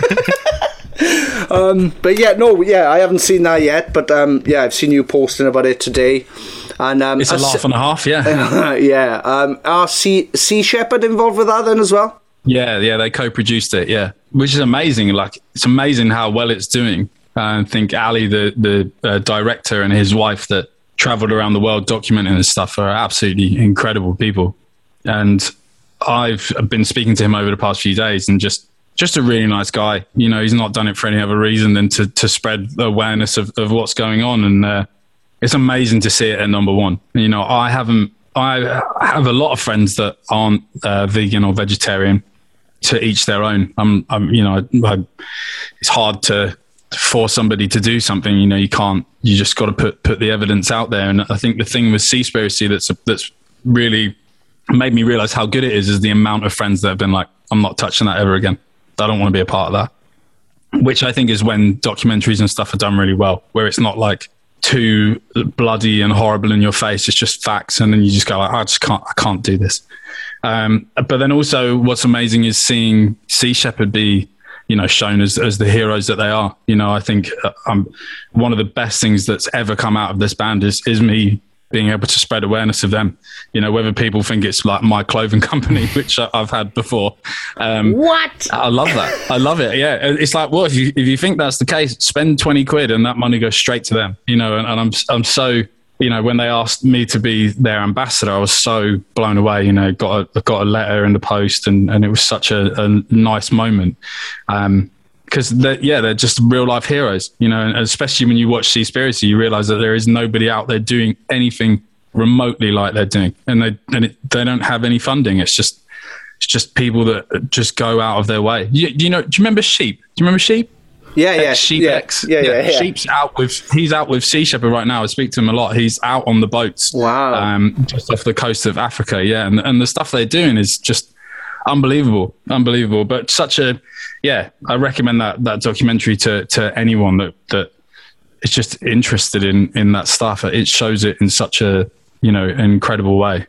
um, but yeah, no, yeah, I haven't seen that yet, but um, yeah, I've seen you posting about it today. And um, it's a laugh and a half, yeah. yeah. Um, are Sea, Sea Shepherd involved with that then as well? Yeah, yeah, they co-produced it, yeah. Which is amazing. Like, it's amazing how well it's doing. I think Ali, the the uh, director, and his wife that traveled around the world documenting this stuff are absolutely incredible people. And I've been speaking to him over the past few days, and just just a really nice guy. You know, he's not done it for any other reason than to to spread the awareness of, of what's going on. And uh, it's amazing to see it at number one. You know, I haven't. I have a lot of friends that aren't uh, vegan or vegetarian. To each their own. I'm, I'm you know, I, I, it's hard to. For somebody to do something, you know, you can't. You just got to put put the evidence out there. And I think the thing with Seaspiracy that's that's really made me realize how good it is is the amount of friends that have been like, I'm not touching that ever again. I don't want to be a part of that. Which I think is when documentaries and stuff are done really well, where it's not like too bloody and horrible in your face. It's just facts, and then you just go like, I just can't. I can't do this. Um, but then also, what's amazing is seeing Sea Shepherd be, you know, shown as, as the heroes that they are. You know, I think uh, um, one of the best things that's ever come out of this band is is me being able to spread awareness of them. You know, whether people think it's like my clothing company, which I've had before. Um, what? I love that. I love it. Yeah. It's like, well, if you, if you think that's the case, spend twenty quid and that money goes straight to them, you know, and, and I'm, I'm so, you know, when they asked me to be their ambassador, I was so blown away. You know, got a, got a letter in the post, and, and it was such a, a nice moment. Um, because they're, yeah, they're just real life heroes, you know, and especially when you watch Seaspiracy, you realize that there is nobody out there doing anything remotely like they're doing, and they and it, they don't have any funding. It's just it's just people that just go out of their way. You, you know, do you remember Sheep? Do you remember Sheep? Yeah, yeah, Sheep yeah, X. Yeah, yeah, yeah, yeah. Sheep's out with he's out with Sea Shepherd right now. I speak to him a lot. He's out on the boats. Wow. Um, just off the coast of Africa. Yeah, and and the stuff they're doing is just unbelievable, unbelievable. But such a yeah, I recommend that that documentary to to anyone that that is just interested in in that stuff. It shows it in such a you know incredible way.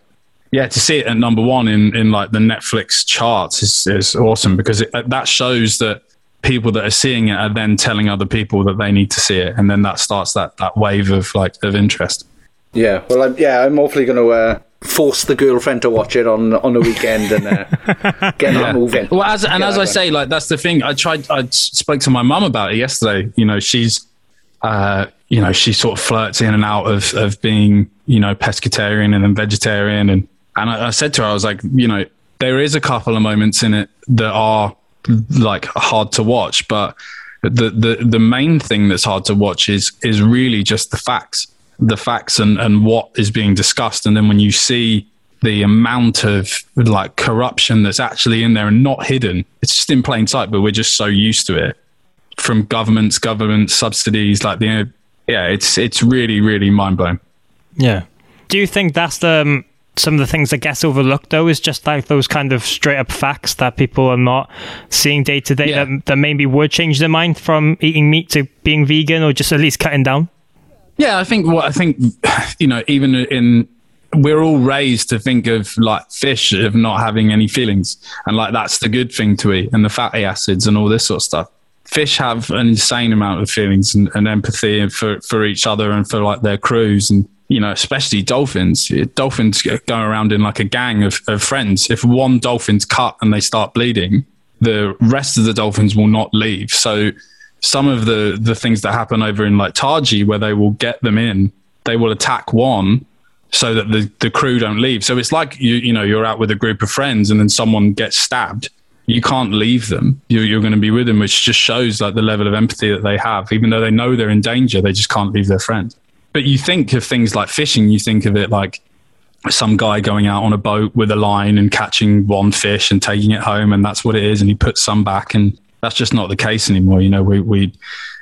yeah, to see it at number one in, in like the Netflix charts is, is awesome, because it, that shows that people that are seeing it are then telling other people that they need to see it. And then that starts that, that wave of like of interest. Yeah. Well, I'm, yeah, I'm hopefully going to uh, force the girlfriend to watch it on, on the weekend and uh, get yeah. that moving. Well, as, and get as I say, like, that's the thing. I tried, I spoke to my mum about it yesterday. You know, she's, uh, you know, she sort of flirts in and out of, of being, you know, pescatarian and then vegetarian. And, and I, I said to her, I was like, you know, there is a couple of moments in it that are like hard to watch, but the, the, the main thing that's hard to watch is, is really just the facts, the facts and, and what is being discussed. And then when you see the amount of like corruption that's actually in there and not hidden, it's just in plain sight, but we're just so used to it from governments, government subsidies, like, you know, yeah, it's, it's really, really mind blowing. Yeah. Do you think that's the, um, some of the things that gets overlooked though, is just like those kind of straight up facts that people are not seeing day to day, that, that maybe would change their mind from eating meat to being vegan, or just at least cutting down? Yeah, I think what I think, you know, even in, we're all raised to think of like fish of not having any feelings, and like that's the good thing to eat, and the fatty acids and all this sort of stuff. Fish have an insane amount of feelings and, and empathy for, for each other and for like their crews, and, you know, especially dolphins. Dolphins go around in like a gang of, of friends. If one dolphin's cut and they start bleeding, the rest of the dolphins will not leave. So some of the, the things that happen over in like Taji, where they will get them in, they will attack one so that the, the crew don't leave. So it's like, you you know, you're out with a group of friends and then someone gets stabbed. You can't leave them. You're, you're going to be with them, which just shows like the level of empathy that they have. Even though they know they're in danger, they just can't leave their friend. But you think of things like fishing, you think of it like some guy going out on a boat with a line and catching one fish and taking it home, and that's what it is, and he puts some back, and that's just not the case anymore. You know, we, we,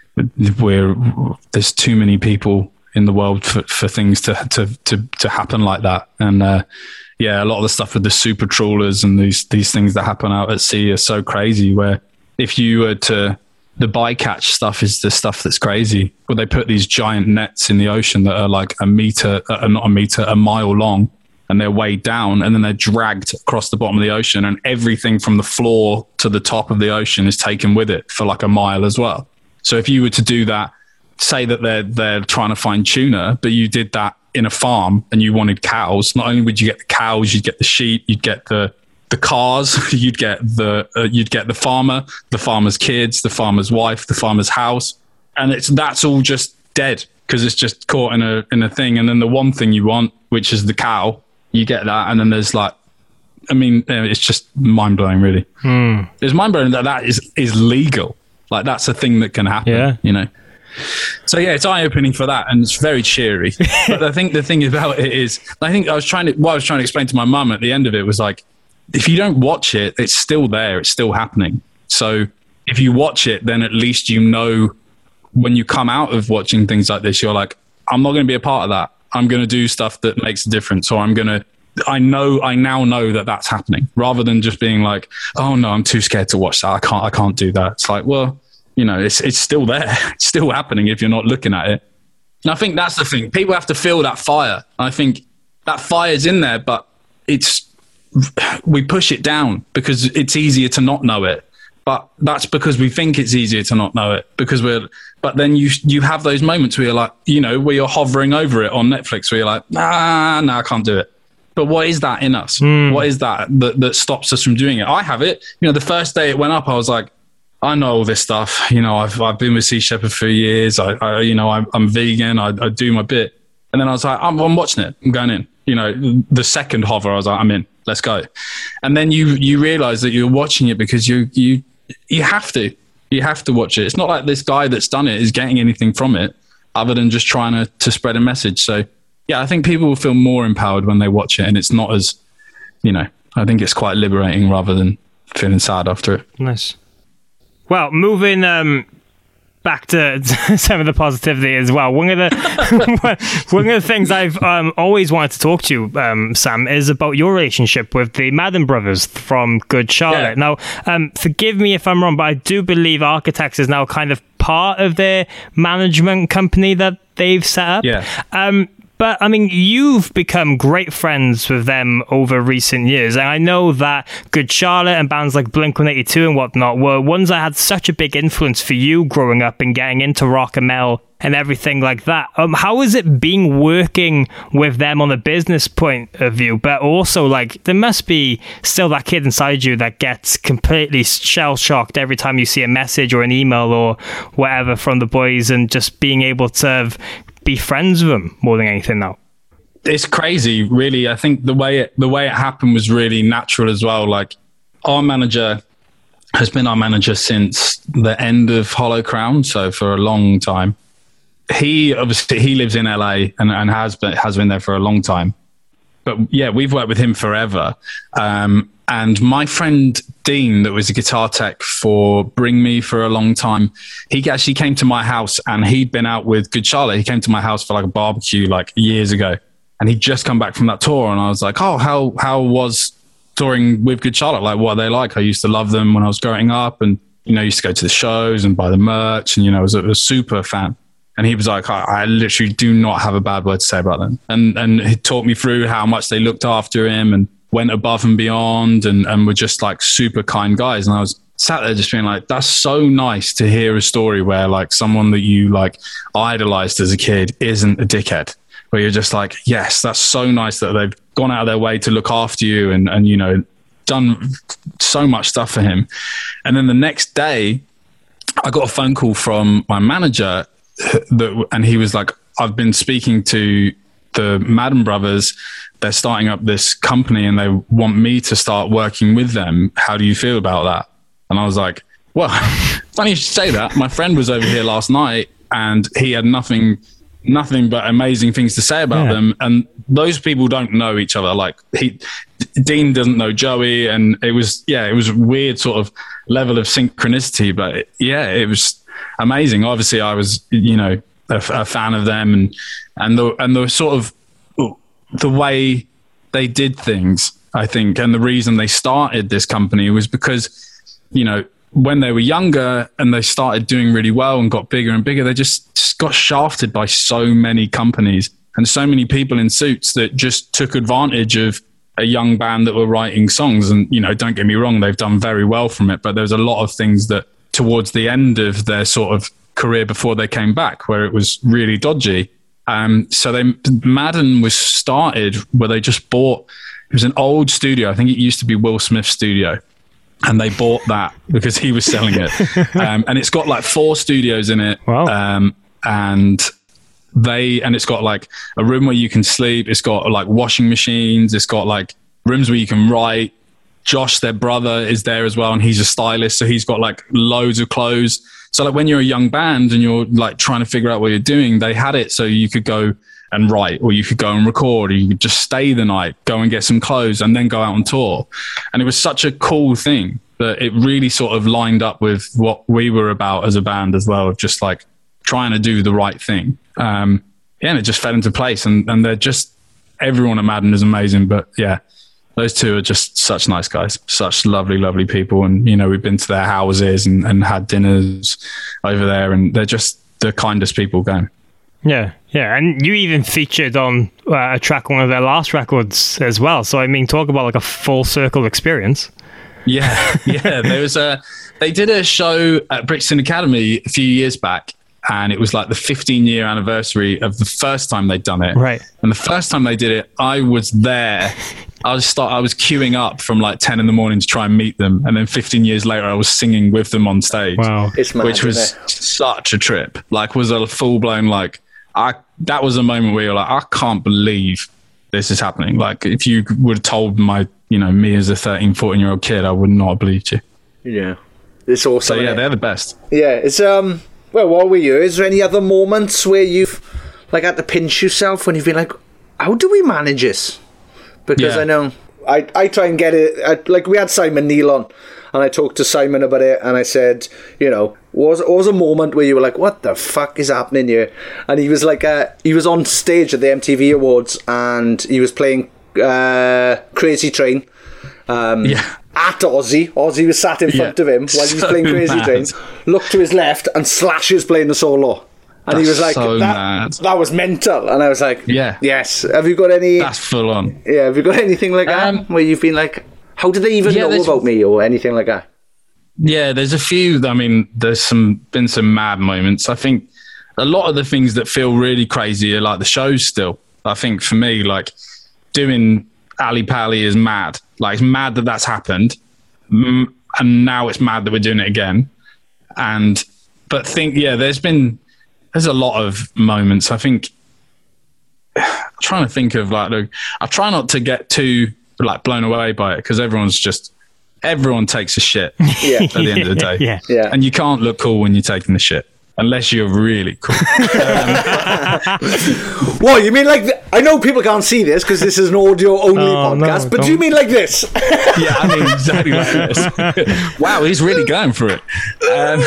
we're, there's too many people in the world for, for things to, to, to, to happen like that. And, uh, yeah, a lot of the stuff with the super trawlers and these, these things that happen out at sea are so crazy, where if you were to, the bycatch stuff is the stuff that's crazy, where they put these giant nets in the ocean that are like a meter, uh, not a meter, a mile long, and they're weighed down, and then they're dragged across the bottom of the ocean, and everything from the floor to the top of the ocean is taken with it for like a mile as well. So if you were to do that, say that they're they're trying to find tuna, but you did that in a farm and you wanted cows, not only would you get the cows, you'd get the sheep, you'd get the the cars, you'd get the uh, you'd get the farmer, the farmer's kids, the farmer's wife, the farmer's house, and it's that's all just dead because it's just caught in a in a thing. And then the one thing you want, which is the cow, you get that, and then there's like, I mean, it's just mind blowing, really. Hmm. It's mind blowing that that is is legal. Like that's a thing that can happen. Yeah. You know. So yeah, it's eye opening for that, and it's very cheery. But I think the thing about it is, I think I was trying to what I was trying to explain to my mum at the end of it was like, if you don't watch it, it's still there. It's still happening. So if you watch it, then at least you know when you come out of watching things like this, you're like, I'm not going to be a part of that. I'm going to do stuff that makes a difference, or I'm going to, I know, I now know that that's happening, rather than just being like, oh no, I'm too scared to watch that. I can't, I can't do that. It's like, well, you know, it's, it's still there. It's still happening if you're not looking at it. And I think that's the thing. People have to feel that fire. I think that fire's in there, but it's, we push it down because it's easier to not know it. But that's because we think it's easier to not know it because we're, but then you, you have those moments where you're like, you know, where you're hovering over it on Netflix where you're like, nah, nah, I can't do it. But what is that in us? Mm. What is that, that that stops us from doing it? I have it. You know, the first day it went up, I was like, I know all this stuff. You know, I've I've been with Sea Shepherd for years. I, I you know, I'm, I'm vegan. I, I do my bit. And then I was like, I'm, I'm watching it. I'm going in. You know, the second hover, I was like, I'm in. Let's go. And then you you realize that you're watching it because you you you have to. You have to watch it. It's not like this guy that's done it is getting anything from it other than just trying to, to spread a message. So, yeah, I think people will feel more empowered when they watch it. And it's not as, you know, I think it's quite liberating rather than feeling sad after it. Nice. Well, moving um, back to some of the positivity as well. One of the one of the things I've um, always wanted to talk to you, um, Sam, is about your relationship with the Madden brothers from Good Charlotte. Yeah. Now, um, forgive me if I'm wrong, but I do believe Architects is now kind of part of their management company that they've set up. Yeah. Um, But, I mean, you've become great friends with them over recent years. And I know that Good Charlotte and bands like Blink one eighty-two and whatnot were ones that had such a big influence for you growing up and getting into rock and metal and everything like that. Um, how is it being working with them on a business point of view? But also, like, there must be still that kid inside you that gets completely shell-shocked every time you see a message or an email or whatever from the boys, and just being able to be friends with them more than anything now. It's crazy, really. I think the way it, the way it happened was really natural as well. Like, our manager has been our manager since the end of Hollow Crown, so for a long time. He obviously he lives in L A and, and has been has been there for a long time. But yeah, we've worked with him forever. Um, and my friend Dean, that was a guitar tech for Bring Me for a long time, he actually came to my house, and he'd been out with Good Charlotte. He came to my house for like a barbecue like years ago, and he'd just come back from that tour. And I was like, oh, how how was touring with Good Charlotte? Like, what are they like? I used to love them when I was growing up, and, you know, used to go to the shows and buy the merch, and, you know, I was a, a super fan. And he was like, I, I literally do not have a bad word to say about them. And and he taught me through how much they looked after him and went above and beyond, and, and were just like super kind guys. And I was sat there just being like, that's so nice to hear a story where like someone that you like idolized as a kid isn't a dickhead, where you're just like, yes, that's so nice that they've gone out of their way to look after you and, and, you know, done so much stuff for him. And then the next day I got a phone call from my manager, that, and he was like, I've been speaking to the Madden brothers. They're starting up this company and they want me to start working with them. How do you feel about that? And I was like, well, funny you should say that. My friend was over here last night and he had nothing, nothing but amazing things to say about yeah. them. And those people don't know each other. Like he, Dean doesn't know Joey. And it was, yeah, it was a weird sort of level of synchronicity, but it, yeah, it was amazing. Obviously I was, you know, a, a fan of them, and, and the, and the sort of, the way they did things, I think, and the reason they started this company was because, you know, when they were younger and they started doing really well and got bigger and bigger, they just, just got shafted by so many companies and so many people in suits that just took advantage of a young band that were writing songs. And, you know, don't get me wrong, they've done very well from it, but there's a lot of things that towards the end of their sort of career before they came back where it was really dodgy. Um, so they, Madden was started where they just bought, it was an old studio. I think it used to be Will Smith's studio, and they bought that because he was selling it. Um, and it's got like four studios in it. Wow. Um, and they, and it's got like a room where you can sleep. It's got like washing machines. It's got like rooms where you can write. Josh, their brother, is there as well, and he's a stylist. So he's got like loads of clothes. So like when you're a young band and you're like trying to figure out what you're doing, they had it so you could go and write, or you could go and record, or you could just stay the night, go and get some clothes and then go out on tour. And it was such a cool thing that it really sort of lined up with what we were about as a band as well, of just like trying to do the right thing. Um, yeah, and it just fell into place, and, and they're just, everyone at Madden is amazing. But yeah, those two are just such nice guys, such lovely, lovely people. And, you know, we've been to their houses and, and had dinners over there, and they're just the kindest people going. Yeah, yeah. And you even featured on uh, a track, one of their last records as well. So, I mean, talk about like a full circle experience. Yeah, yeah. There was a, they did a show at Brixton Academy a few years back, and it was like the fifteen year anniversary of the first time they'd done it. Right. And the first time they did it, I was there. I was start. I was queuing up from like ten in the morning to try and meet them, and then fifteen years later, I was singing with them on stage. Wow, it's mad, which was such a trip. Like, was a full blown like. I that was a moment where you're like, I can't believe this is happening. Like, if you would have told my, you know, me as a thirteen, fourteen year old kid, I would not have believed you. Yeah, it's awesome. So yeah, they're the best. Yeah, it's um. Well, while we're here, is there any other moments where you've like had to pinch yourself when you've been like, how do we manage this? Because yeah. I know I, I try and get it. I, like we had Simon Neil on, and I talked to Simon about it, and I said, you know, was was a moment where you were like, what the fuck is happening here? And he was like, uh, he was on stage at the M T V Awards, and he was playing uh, Crazy Train. Um, yeah. At Ozzy. Ozzy was sat in front yeah. of him while he was so playing Crazy mad. Train. Looked to his left, and Slash is playing the solo. And he was like, so that, mad. that was mental. And I was like, yeah, yes. Have you got any? That's full on. Yeah, have you got anything like that Um, where you've been like, how did they even yeah, know there's- about me or anything like that? Yeah, there's a few. I mean, there's some been some mad moments. I think a lot of the things that feel really crazy are like the shows still. I think for me, like doing Ali Pali is mad. Like it's mad that that's happened, mm, and now it's mad that we're doing it again. And but think, yeah, there's been there's a lot of moments. I think I'm trying to think of like the, I try not to get too like blown away by it because everyone's just. Everyone takes a shit Yeah. at the end of the day. Yeah. Yeah. And you can't look cool when you're taking the shit. Unless you're really cool. What, you mean like... Th- I know people can't see this because this is an audio-only Oh, no, podcast, but do don't. you mean like this? Yeah, I mean, exactly like this. Wow, he's really going for it. Um,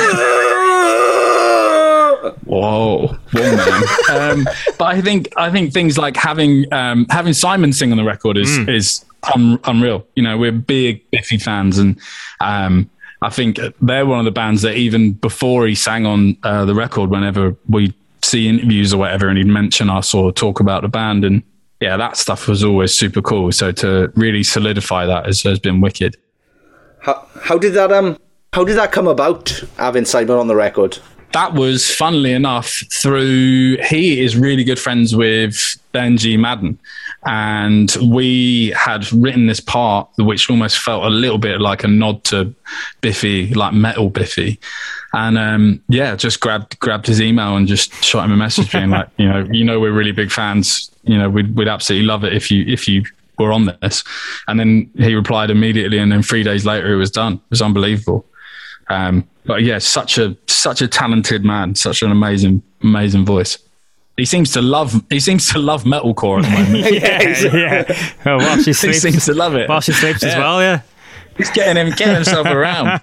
whoa, whoa, man. Um, but I think I think things like having um, having Simon sing on the record is Mm. is un- unreal. You know, we're big Biffy fans, and um, I think they're one of the bands that even before he sang on uh, the record, whenever we see interviews or whatever, and he'd mention us or talk about the band, and yeah, that stuff was always super cool. So to really solidify that has, has been wicked. How, how did that um how did that come about, having Simon on the record? That was, funnily enough, through he is really good friends with Benji Madden, and we had written this part which almost felt a little bit like a nod to Biffy, like metal Biffy, and um, yeah, just grabbed grabbed his email and just shot him a message being like, you know, you know, we're really big fans. You know, we'd we'd absolutely love it if you if you were on this. And then he replied immediately, and then three days later it was done. It was unbelievable. Um, but yeah, such a such a talented man, such an amazing amazing voice. He seems to love he seems to love metalcore at the moment. yeah, yeah. Oh, while she He sleeps, seems to love it. While she sleeps as Yeah. well, yeah. He's getting him getting himself around.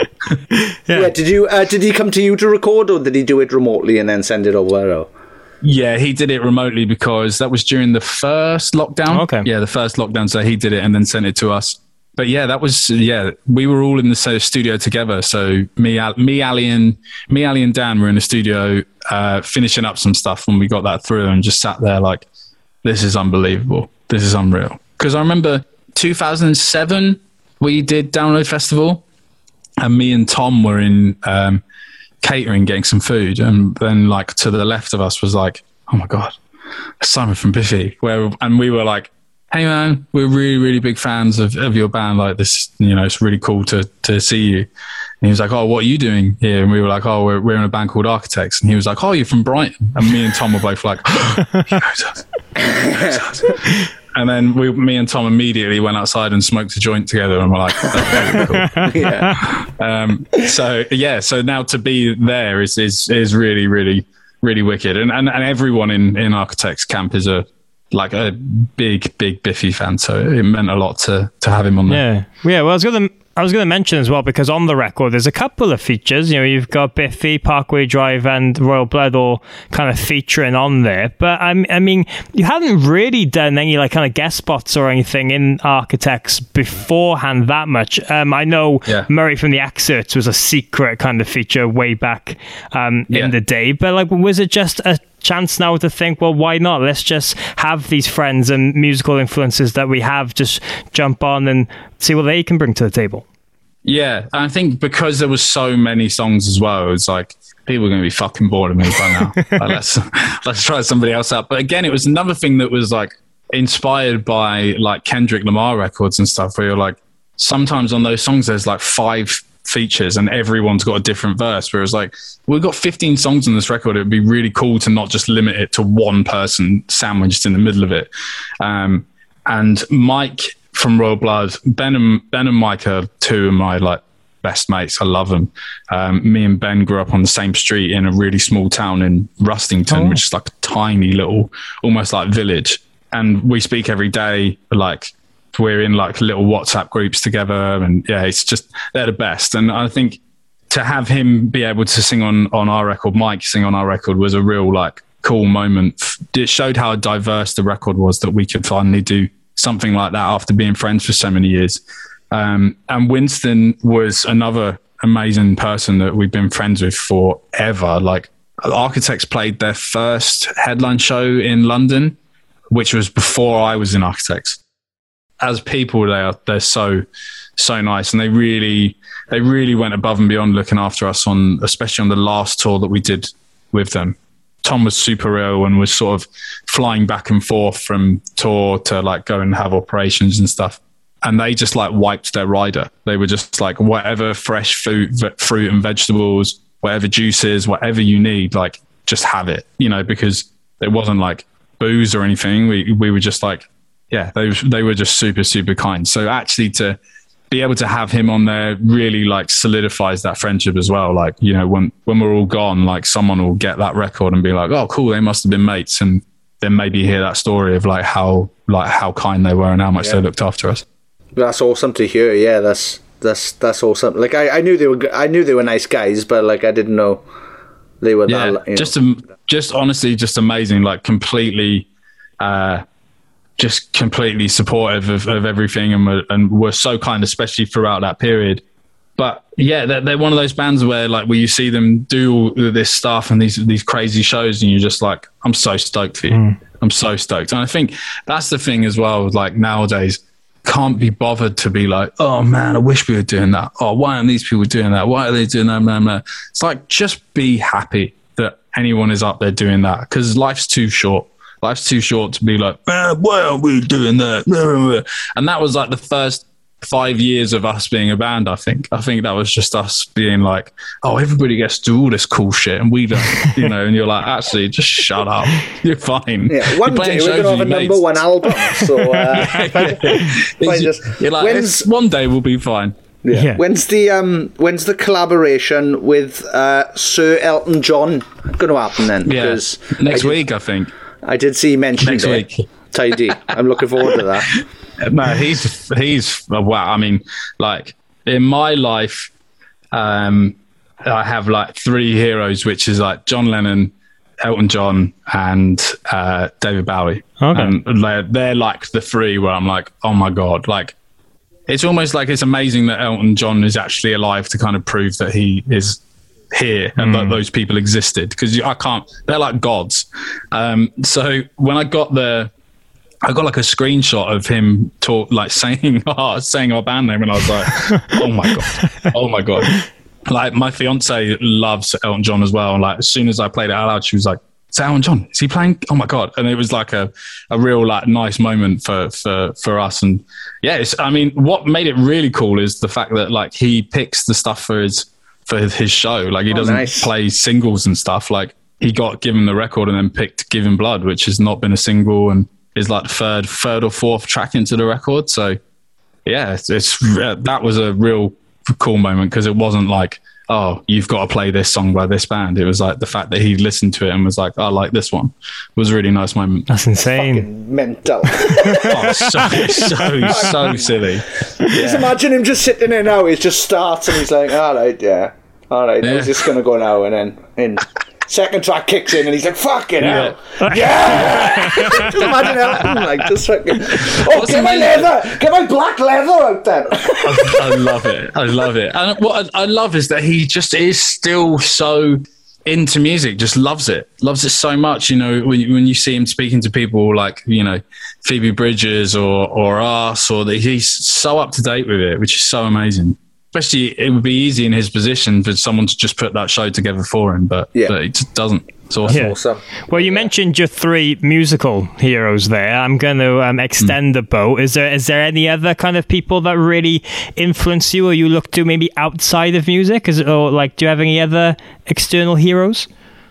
Yeah, did you uh, did he come to you to record, or did he do it remotely and then send it over? Or? Yeah, he did it remotely because that was during the first lockdown. Okay. Yeah, the first lockdown. So he did it and then sent it to us. But yeah, that was, yeah, we were all in the same studio together. So me, Al- me, Ali and, me, Ali and Dan were in the studio uh, finishing up some stuff when we got that through, and just sat there like, this is unbelievable. This is unreal. Because I remember two thousand seven, we did Download Festival, and me and Tom were in um, catering getting some food. And then like to the left of us was like, oh my God, Simon from Biffy. Where, and we were like, hey man, we're really, really big fans of, of your band. Like this, you know, it's really cool to to see you. And he was like, oh, what are you doing here? And we were like, oh, we're, we're in a band called Architects. And he was like, oh, you're from Brighton. And me and Tom were both like, oh, he knows us. He knows us. And then we, me and Tom immediately went outside and smoked a joint together, and we're like, that's really cool. Yeah. Um, so yeah, so now to be there is is is really, really, really wicked. And and, and everyone in, in Architects camp is a like a big, big Biffy fan, so it meant a lot to to have him on there. Yeah, yeah. Well, I was gonna, I was gonna mention as well, because on the record there's a couple of features. You know, you've got Biffy, Parkway Drive, and Royal Blood all kind of featuring on there. But I, I mean, you haven't really done any like kind of guest spots or anything in Architects beforehand that much. Um, I know Yeah. Murray from the Excerpts was a secret kind of feature way back um, Yeah. in the day. But like, was it just a chance now to think, well, why not? Let's just have these friends and musical influences that we have just jump on and see what they can bring to the table. Yeah, I think because there was so many songs as well, it was like people are going to be fucking bored of me by now. Like, let's let's try somebody else out. But again, it was another thing that was like inspired by like Kendrick Lamar records and stuff, where you're like, sometimes on those songs there's like five features and everyone's got a different verse, whereas like we've got fifteen songs on this record. It would be really cool to not just limit it to one person sandwiched in the middle of it. Um, and Mike from Royal Blood, Ben and Ben and Mike are two of my like best mates. I love them. Um, me and Ben grew up on the same street in a really small town in Rustington, Oh. which is like a tiny little, almost like village. And we speak every day, like we're in like little WhatsApp groups together, and yeah, it's just, they're the best. And I think to have him be able to sing on, on our record, Mike sing on our record, was a real like cool moment. It showed how diverse the record was, that we could finally do something like that after being friends for so many years. Um, and Winston was another amazing person that we've been friends with forever. Like Architects played their first headline show in London, which was before I was in Architects. As people, they are they're so so nice, and they really they really went above and beyond looking after us on, especially on the last tour that we did with them. Tom was super ill and was sort of flying back and forth from tour to like go and have operations and stuff. And they just like wiped their rider. They were just like, whatever fresh fruit, fruit and vegetables, whatever juices, whatever you need, like just have it, you know, because it wasn't like booze or anything. We we were just like, yeah, they they were just super, super kind. So actually to be able to have him on there really like solidifies that friendship as well. Like, you know, when, when we're all gone, like someone will get that record and be like, oh, cool, they must have been mates. And then maybe hear that story of like how, like how kind they were and how much yeah. they looked after us. That's awesome to hear. Yeah, that's, that's, that's awesome. Like I, I knew they were, I knew they were nice guys, but like, I didn't know they were yeah, that, you know. just, just honestly, just amazing. Like completely, uh, just completely supportive of, of everything, and were, and were so kind, especially throughout that period. But yeah, they're, they're one of those bands where like where you see them do all this stuff and these these crazy shows, and you're just like, I'm so stoked for you. Mm. I'm so stoked. And I think that's the thing as well. Like nowadays, can't be bothered to be like, oh man, I wish we were doing that. Oh, why aren't these people doing that? Why are they doing that? Blah, blah. It's like, just be happy that anyone is up there doing that, because life's too short. Life's too short to be like, man, why aren't we doing that? And that was like the first five years of us being a band, I think. I think that was just us being like, oh, everybody gets to do all this cool shit and we don't, you know, and you're like, actually, just shut up. You're fine. Yeah, one day we're going to have a number mates. one album. So, uh, yeah, yeah. I just, you're like, it's, one day we'll be fine. Yeah. yeah. When's the um? When's the collaboration with uh, Sir Elton John going to happen then? Yeah, because next I week, did, I think. I did see you mention next it. week. Tidy. I'm looking forward to that. No, he's he's wow. I mean, like in my life, um, I have like three heroes, which is like John Lennon, Elton John, and uh, David Bowie. Okay. And they're, they're like the three where I'm like, oh my god, like. It's almost like it's amazing that Elton John is actually alive to kind of prove that he is here and mm. that those people existed, because I can't, they're like gods. Um, so when I got the, I got like a screenshot of him talk, like saying, oh, saying our band name, and I was like, oh my God, oh my God. Like my fiance loves Elton John as well. And like, as soon as I played it out loud, she was like, is Elton John? Is he playing? Oh my God. And it was like a, a real like nice moment for, for, for us. And yeah, it's, I mean, what made it really cool is the fact that like he picks the stuff for his, for his show. Like he oh, doesn't nice. play singles and stuff. Like he got given the record and then picked Giving Blood, which has not been a single and is like the third, third or fourth track into the record. So yeah, it's, it's that was a real cool moment, because it wasn't like, oh, you've got to play this song by this band. It was like the fact that he listened to it and was like, I like this one. It was a really nice moment. That's insane. Fucking mental. Oh, so, so, so silly. Yeah. Just imagine him just sitting there now. He just starts and he's like, all right, yeah. All right, yeah. How's this going to go now? And then in second track kicks in and he's like, fucking yeah. hell. Yeah! Just imagine Elton, like, just fucking, oh, What's get my amazing? leather! Get my black leather out there! I, I love it. I love it. And what I, I love is that he just is still so into music, just loves it. Loves it so much. You know, when you, when you see him speaking to people like, you know, Phoebe Bridgers or, or us, or that he's so up to date with it, which is so amazing. Especially, it would be easy in his position for someone to just put that show together for him, but, yeah. but it just doesn't. It's awesome. Yeah. awesome. Well, you yeah. mentioned your three musical heroes there. I'm going to um, extend mm. the boat. Is there is there any other kind of people that really influence you, or you look to maybe outside of music? Is it, or like, do you have any other external heroes?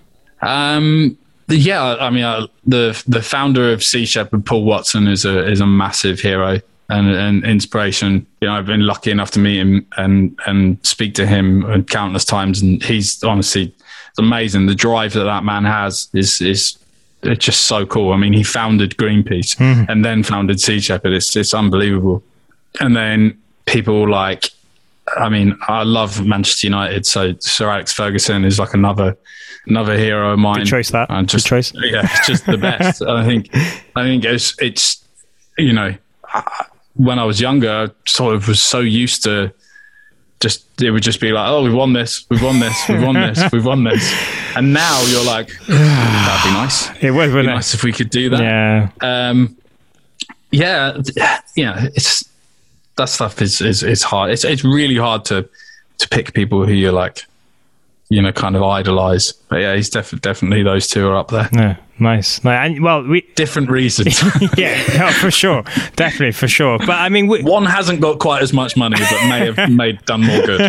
Um. Yeah, I mean, uh, the the founder of Sea Shepherd, Paul Watson, is a is a massive hero and an inspiration. You know, I've been lucky enough to meet him and and speak to him countless times, and he's honestly it's amazing. The drive that that man has is is it's just so cool. I mean, he founded Greenpeace mm-hmm. and then founded Sea Shepherd. It's it's unbelievable. And then people like, I mean, I love Manchester United, so Sir Alex Ferguson is like another another hero of mine. Good choice, that. And just, Good choice. Yeah, it's just the best. I think I think it's it's you know. I, when I was younger, I sort of was so used to just it would just be like, oh, we've won this, we've won this, we've won this, we've won this, and now you're like, that'd be nice. It would, wouldn't be it? Nice if we could do that. Yeah, um, yeah, yeah. It's that stuff is is is hard. It's it's really hard to to pick people who you're like, you know, kind of idolize. But yeah, he's definitely definitely those two are up there. Yeah, nice. And, well, we different reasons. yeah, no, for sure, definitely for sure. But I mean, we, one hasn't got quite as much money, but may have made done more good.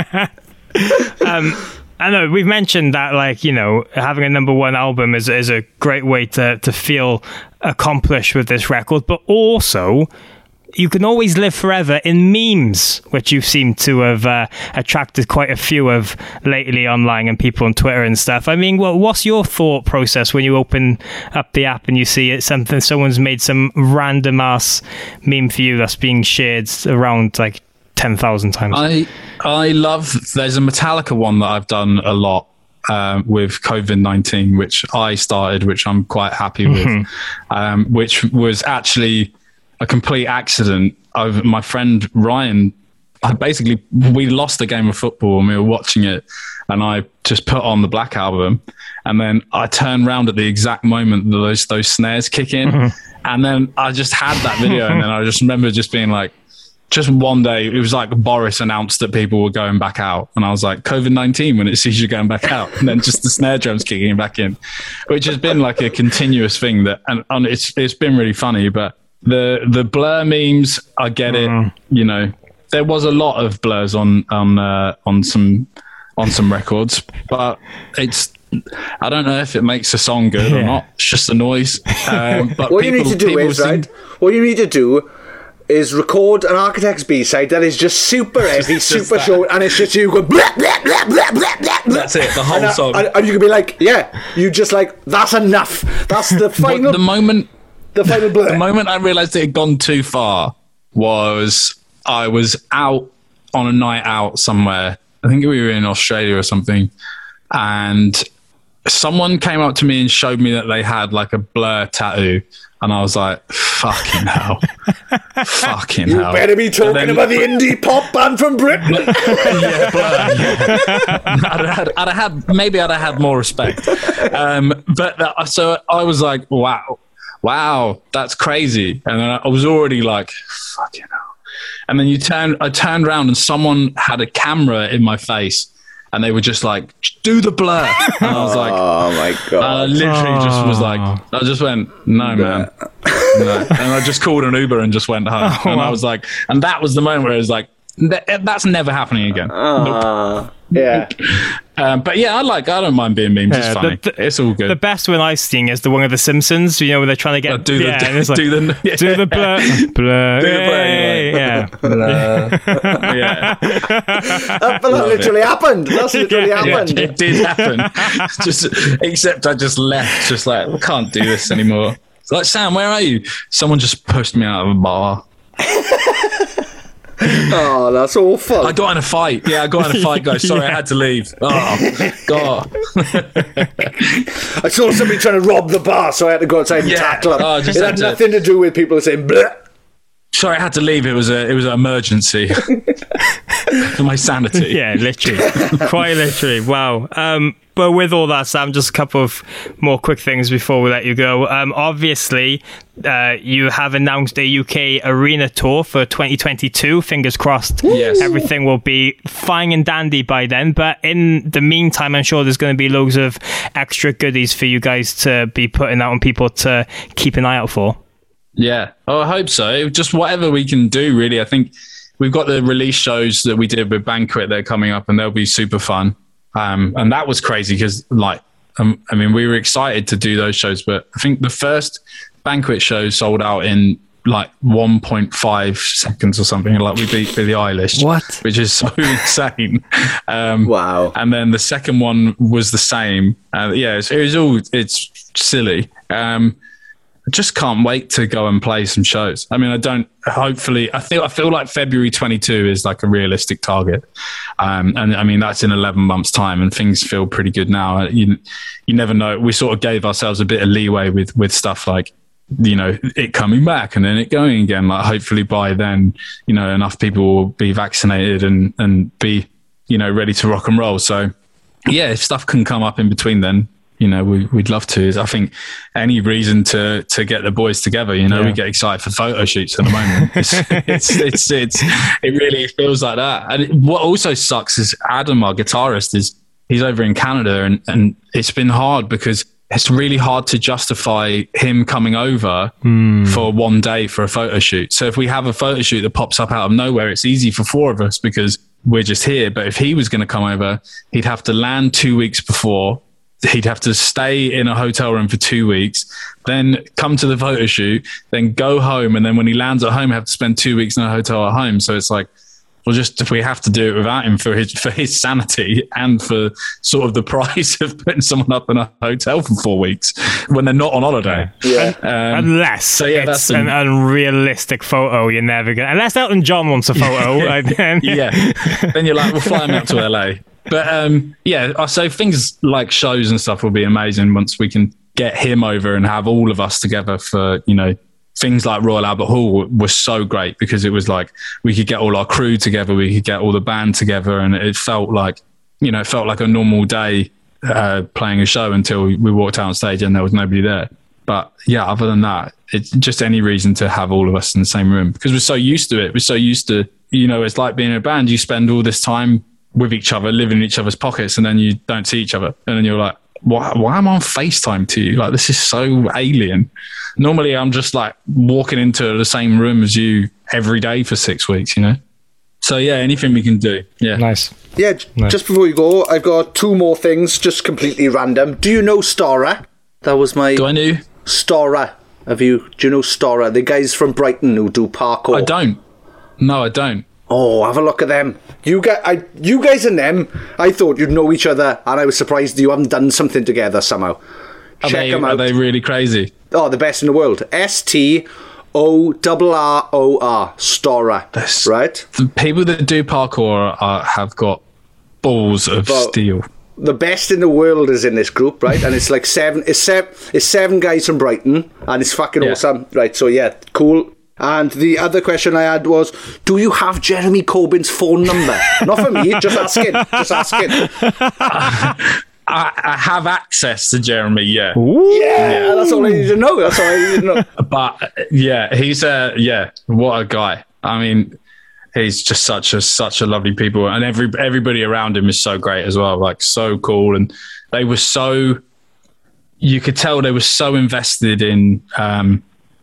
um, I know we've mentioned that, like, you know, having a number one album is is a great way to to feel accomplished with this record, but also you can always live forever in memes, which you seem to have uh, attracted quite a few of lately online and people on Twitter and stuff. I mean, well, what's your thought process when you open up the app and you see it something someone's made some random ass meme for you that's being shared around like ten thousand times? I I love. There's a Metallica one that I've done a lot. Um, with COVID nineteen, which I started, which I'm quite happy with, mm-hmm. um, which was actually a complete accident. Of my friend Ryan, I basically, we lost a game of football and we were watching it, and I just put on the Black Album, and then I turned around at the exact moment that those those snares kick in, mm-hmm. and then I just had that video, and then I just remember just being like, just one day, it was like Boris announced that people were going back out. And I was like, COVID nineteen, when it sees you going back out. And then just the snare drums kicking back in, which has been like a continuous thing that, and, and it's it's been really funny. But the the Blur memes, I get it. Mm. You know, there was a lot of Blurs on on uh, on some on some records, but it's, I don't know if it makes a song good yeah. or not. It's just a noise. Um, but what people, you need to do is, seem- right, what you need to do is record an Architects B-side that is just super heavy, just, super just short, and it's just you going blah, blah, blah, blah, blah, blah. That's it, the whole and, song. And, and you can be like, yeah, you just like, that's enough. That's the final... the moment... The final blur. The moment I realised it had gone too far was I was out on a night out somewhere. I think we were in Australia or something, and someone came up to me and showed me that they had like a Blur tattoo. And I was like, fucking hell. fucking you hell. You better be talking then, about the indie pop band from Britain. yeah, Blur, yeah. I'd, have had, I'd have had, maybe I'd have had more respect. Um, but uh, so I was like, wow, wow, that's crazy. And then I was already like, fucking hell. And then you turn, I turned around and someone had a camera in my face. And they were just like, do the Blur. And I was like, oh my God. I literally oh. just was like, I just went, no, man. No. And I just called an Uber and just went home. Oh, and wow. I was like, and that was the moment where it was like, that's never happening again. Uh, nope. Yeah. Um, but yeah, I like, I don't mind being memes. Yeah, it's funny. The, the, it's all good. The best one I've seen is the one of The Simpsons, you know, where they're trying to get, uh, do the, yeah, do, and it's like, do the, yeah. do the blur, blur, do the blur, yeah. Blur. yeah. That, that literally it. happened. That's literally yeah, happened. Yeah, it did happen. just, except I just left, just like, we can't do this anymore. It's like, Sam, where are you? Someone just pushed me out of a bar. Oh, that's awful. I got in a fight. Yeah, I got in a fight, guys. Sorry, yeah. I had to leave. Oh, God. I saw somebody trying to rob the bar, so I had to go outside and yeah. tackle them. Oh, it had, had nothing to... to do with people saying, bleh. Sorry, I had to leave. It was a, it was an emergency. For my sanity. Yeah, literally. Quite literally. Wow. Um, but with all that, Sam, just a couple of more quick things before we let you go. Um, obviously, uh, you have announced a U K arena tour for twenty twenty-two. Fingers crossed. Yes. Everything will be fine and dandy by then. But in the meantime, I'm sure there's going to be loads of extra goodies for you guys to be putting out on people to keep an eye out for. Yeah. Oh, I hope so. Just whatever we can do, really. I think we've got the release shows that we did with Banquet that are coming up, and they'll be super fun. Um, and that was crazy because, like, um, I mean, we were excited to do those shows, but I think the first Banquet show sold out in like one point five seconds or something. Like, we beat Billie Eilish, what? Which is so insane. Um, wow. And then the second one was the same. Uh, yeah, it was, it was all, it's silly. Um, I just can't wait to go and play some shows. I mean, I don't, hopefully, I feel I feel like February twenty-two is like a realistic target. Um, and I mean, that's in eleven months time and things feel pretty good now. You, you never know. We sort of gave ourselves a bit of leeway with, with stuff like you know, it coming back and then it going again. Like hopefully by then, you know, enough people will be vaccinated and, and be, you know, ready to rock and roll. So yeah, if stuff can come up in between then, you know, we, we'd love to. I think any reason to to get the boys together, you know, yeah. we get excited for photo shoots at the moment. It's, it's, it's, it's, it really feels like that. And it, what also sucks is Adam, our guitarist, is he's over in Canada and, and it's been hard because it's really hard to justify him coming over mm. for one day for a photo shoot. So if we have a photo shoot that pops up out of nowhere, it's easy for four of us because we're just here. But if he was going to come over, he'd have to land two weeks before. He'd have to stay in a hotel room for two weeks, then come to the photo shoot, then go home. And then when he lands at home, have to spend two weeks in a hotel at home. So it's like, well, just if we have to do it without him for his for his sanity and for sort of the price of putting someone up in a hotel for four weeks when they're not on holiday. Yeah. Um, unless so yeah, it's that's an a, unrealistic photo, you're never going to... Unless Elton John wants a photo. then, yeah. Then you're like, we'll fly him out to L A. But um, yeah, so things like shows and stuff will be amazing once we can get him over and have all of us together for, you know, things like Royal Albert Hall was so great because it was like we could get all our crew together, we could get all the band together, and it felt like, you know, it felt like a normal day uh, playing a show until we walked out on stage and there was nobody there. But yeah, other than that, it's just any reason to have all of us in the same room because we're so used to it. We're so used to, you know, it's like being in a band. You spend all this time with each other, living in each other's pockets, and then you don't see each other. And then you're like, why, why am I on FaceTime to you? Like, this is so alien. Normally, I'm just like walking into the same room as you every day for six weeks, you know? So, yeah, anything we can do. Yeah. Nice. Yeah, j- nice. Just before you go, I've got two more things, just completely random. Do you know Stora? That was my... Do I know? Stora. Have you... Do you know Stora? The guys from Brighton who do parkour. I don't. No, I don't. Oh, have a look at them. You guys, I, you guys and them, I thought you'd know each other, and I was surprised you haven't done something together somehow. Are Check they, them out. Are they really crazy? Oh, the best in the world. S T O R R O R. Stora. This, right? The people that do parkour are, have got balls of but steel. The best in the world is in this group, right? And it's like seven, it's seven, it's seven guys from Brighton, and it's fucking yeah. awesome. Right, so yeah, cool. And the other question I had was, do you have Jeremy Corbyn's phone number? Not for me, just asking. Just asking. I, I have access to Jeremy, yeah. yeah. Yeah, that's all I need to know. That's all I need to know. But yeah, he's a, yeah, what a guy. I mean, he's just such a, such a lovely people. And every everybody around him is so great as well, like so cool. And they were so, you could tell they were so invested in um,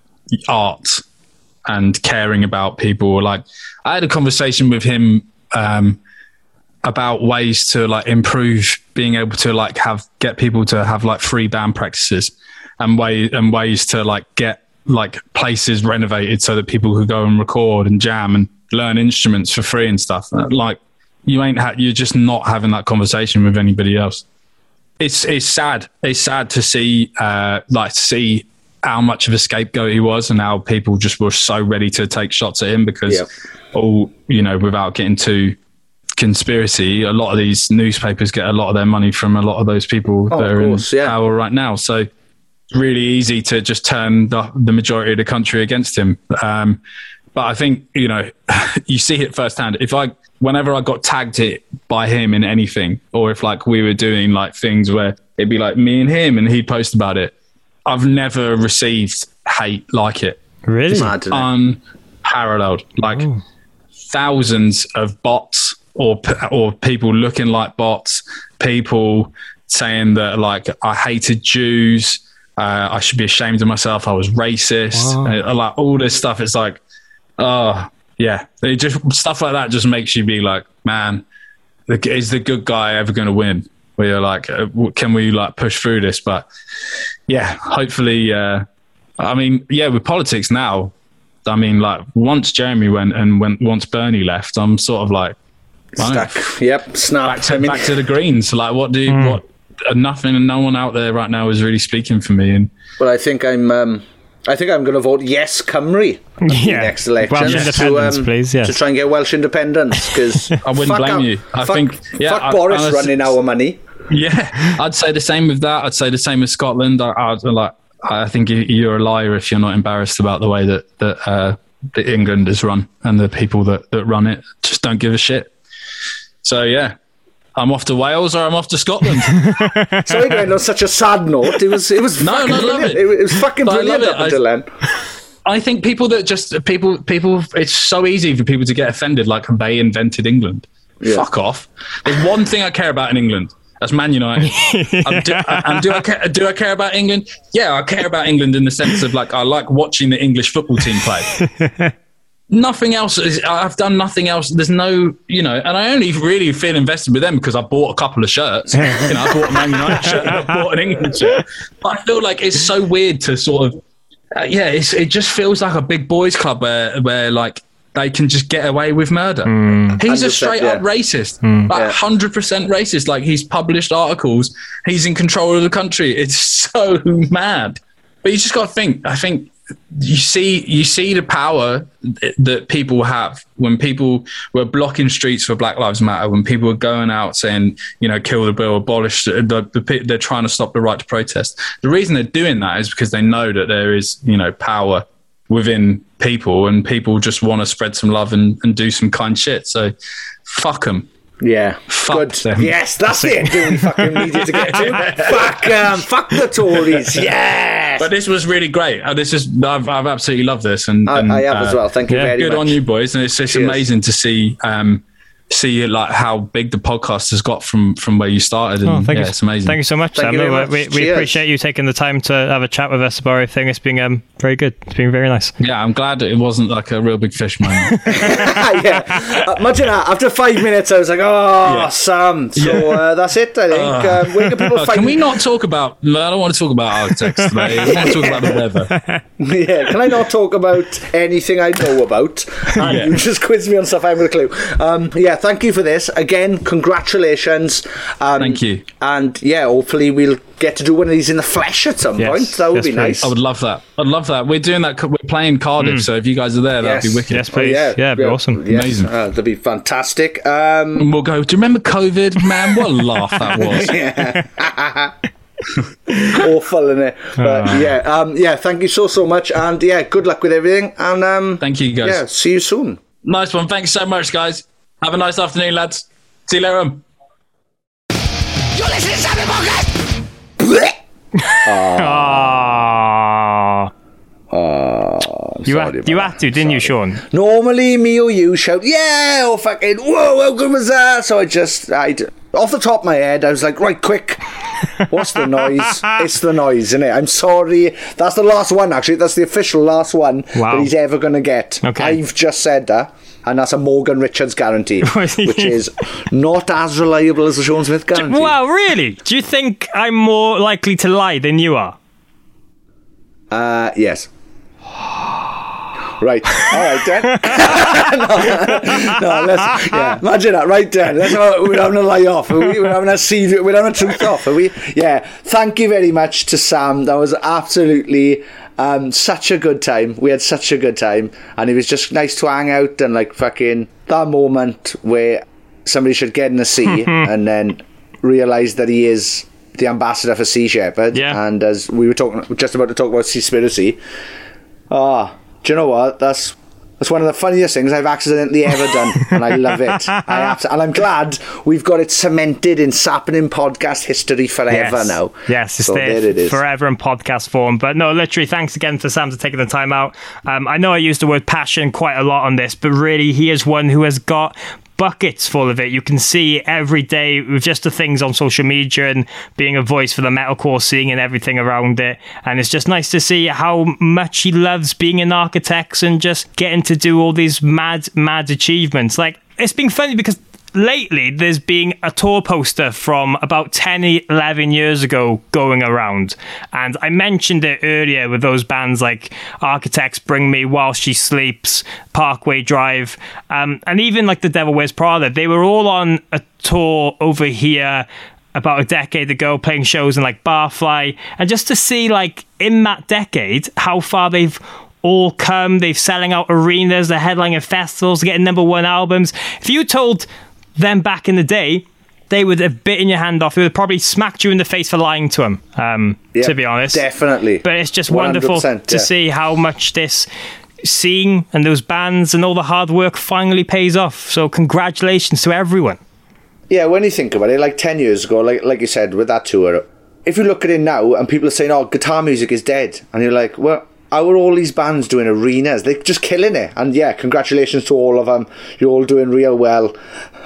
art and caring about people. Like I had a conversation with him um, about ways to like improve being able to like have, get people to have like free band practices and way and ways to like get like places renovated so that people could go and record and jam and learn instruments for free and stuff. Like you ain't ha- you're just not having that conversation with anybody else. It's, it's sad. It's sad to see, uh, like see, how much of a scapegoat he was and how people just were so ready to take shots at him because yep. all, you know, without getting too conspiracy, a lot of these newspapers get a lot of their money from a lot of those people oh, that are course, in yeah. power right now. So it's really easy to just turn the, the majority of the country against him. Um, but I think, you know, you see it firsthand. If I, whenever I got tagged it by him in anything, or if like we were doing like things where it'd be like me and him and he'd post about it, I've never received hate like it. Really? It's unparalleled. Like Ooh. thousands of bots or or people looking like bots, people saying that like I hated Jews, uh, I should be ashamed of myself, I was racist, wow. uh, like all this stuff. It's like, oh yeah, it just stuff like that just makes you be like, man, is the good guy ever going to win? Where you're like, uh, can we like push through this? But yeah, hopefully, uh, I mean, yeah, with politics now, I mean, like once Jeremy went and when once Bernie left, I'm sort of like, stuck. Yep, snap. Back to, I mean, back to the Greens. Like, what do you, mm. what? Uh, nothing and no one out there right now is really speaking for me. And but I think I'm, um, I think I'm going to vote yes, Cymru. Yeah, next election. Welsh independence, to, um, please. Yes. to try and get Welsh independence because I wouldn't blame our, you. I fuck, think yeah, fuck I, Boris I, I, running our money. Yeah, I'd say the same with that. I'd say the same with Scotland. I, I'd like, I think you're a liar if you're not embarrassed about the way that that, uh, that England is run, and the people that, that run it just don't give a shit. So yeah, I'm off to Wales or I'm off to Scotland. Sorry, going on such a sad note. It was it was no, fucking no, love brilliant. it. It was fucking But I brilliant love it. up until then. I think people that just people people it's so easy for people to get offended like they invented England. Yeah. Fuck off. There's one thing I care about in England. That's Man United. um, do, and do I care, do I care about England? Yeah, I care about England in the sense of like I like watching the English football team play. Nothing else is, I've done nothing else. There's no, you know, and I only really feel invested with them because I bought a couple of shirts. You know, I bought a Man United shirt and I bought an England shirt. But I feel like it's so weird to sort of, uh, yeah, it's, it just feels like a big boys club where, where like they can just get away with murder. Mm. He's a straight up yeah. racist, mm. like yeah. one hundred percent racist. Like he's published articles. He's in control of the country. It's so mad. But you just got to think, I think, You see, you see the power that people have when people were blocking streets for Black Lives Matter, when people were going out saying, you know, kill the bill, abolish the, the, they're trying to stop the right to protest. The reason they're doing that is because they know that there is, you know, power within people, and people just want to spread some love and, and do some kind shit. So, fuck them. Yeah, fuck good. Them. Yes, that's the ending we fucking needed to get to. Fuck um, fuck the Tories. Yes. But this was really great. Uh, this is I've, I've absolutely loved this, and, I, and I have uh, as well. Thank you yeah, very good much. Good on you, boys. And it's just Cheers. amazing to see um, see like how big the podcast has got from from where you started. And oh, thank yeah, you. it's amazing. Thank you so much, thank Sam. You we, much. we, we appreciate you taking the time to have a chat with us about everything. It's been um, very good. It's been very nice. Yeah, I'm glad that it wasn't like a real big fish moment. yeah. Uh, imagine that. After five minutes, I was like, "Oh, yeah. Sam." So yeah. uh, that's it. I think. Uh, um, where can people find? Can we not talk about? I don't want to talk about architects today. I want to talk about the weather. Yeah. Can I not talk about anything I know about? And yeah. you just quiz me on stuff I haven't a clue. Um, yeah. Thank you for this. Again, congratulations. Um, Thank you. And yeah, hopefully we'll get to do one of these in the flesh at some yes. point. That would yes, be please. nice. I would love that. I'd love that. We're doing that. We're playing Cardiff, mm. so if you guys are there, yes. that'd be wicked. Yes, please. Oh, yeah, yeah, it'd be yeah. awesome. Yes. Amazing. Uh, that'd be fantastic. Um, and we'll go, do you remember COVID? Man, what a laugh that was. Yeah. Awful, innit? But uh. yeah, um, yeah. Thank you so so much, and yeah, good luck with everything. And um, thank you, guys. Yeah, see you soon. Nice one. Thanks so much, guys. Have a nice afternoon, lads. See you later. You're listening to Saturday Podcast. Aww. Oh, you had, you had to, didn't sorry. you, Sean? Normally, me or you shout, yeah, or fucking, whoa, how good was that? So I just, I, off the top of my head, I was like, right, quick. What's the noise? It's the noise, isn't it? I'm sorry. That's the last one, actually. That's the official last one wow. that he's ever going to get. Okay. I've just said that. And that's a Morgan Richards guarantee, which is not as reliable as the Sean Smith guarantee. Wow, really? Do you think I'm more likely to lie than you are? Uh, yes. Right. All right, then. no, no, let's, yeah, imagine that. Right, then. That's how we're having a lie off. Are we? We're having a seed. We're having a truth off. Are we? Yeah. Thank you very much to Sam. That was absolutely um, such a good time. We had such a good time, and it was just nice to hang out and like fucking that moment where somebody should get in a sea and then realise that he is the ambassador for Sea Shepherd. Yeah. And as we were talking, just about to talk about Seaspiracy. Ah. Oh, do you know what? That's that's one of the funniest things I've accidentally ever done, and I love it. I abs- and I'm glad we've got it cemented in Sappening podcast history forever yes. now. Yes, it's so there, there it is. Forever in podcast form. But no, literally, thanks again to Sam for taking the time out. Um, I know I used the word passion quite a lot on this, but really, he is one who has got buckets full of it. You can see every day with just the things on social media and being a voice for the metalcore scene and everything around it. And it's just nice to see how much he loves being in architects and just getting to do all these mad, mad achievements. Like, it's been funny because lately there's been a tour poster from about ten, eleven years ago going around, and I mentioned it earlier with those bands like Architects, Bring Me, While She Sleeps, Parkway Drive, um, and even like The Devil Wears Prada. They were all on a tour over here about a decade ago, playing shows in like Barfly, and just to see like in that decade how far they've all come. They're selling out arenas, they're headlining festivals, they're getting number one albums. If you told them back in the day they would have bitten your hand off. They would have probably smacked you in the face for lying to them, um, yep, to be honest. Definitely. But it's just wonderful to yeah. see how much this scene and those bands and all the hard work finally pays off. So congratulations to everyone. Yeah, when you think about it, like ten years ago, like like you said, with that tour, if you look at it now and people are saying, oh, guitar music is dead, and you're like, well, how are all these bands doing arenas? They're just killing it. And yeah, congratulations to all of them. You're all doing real well.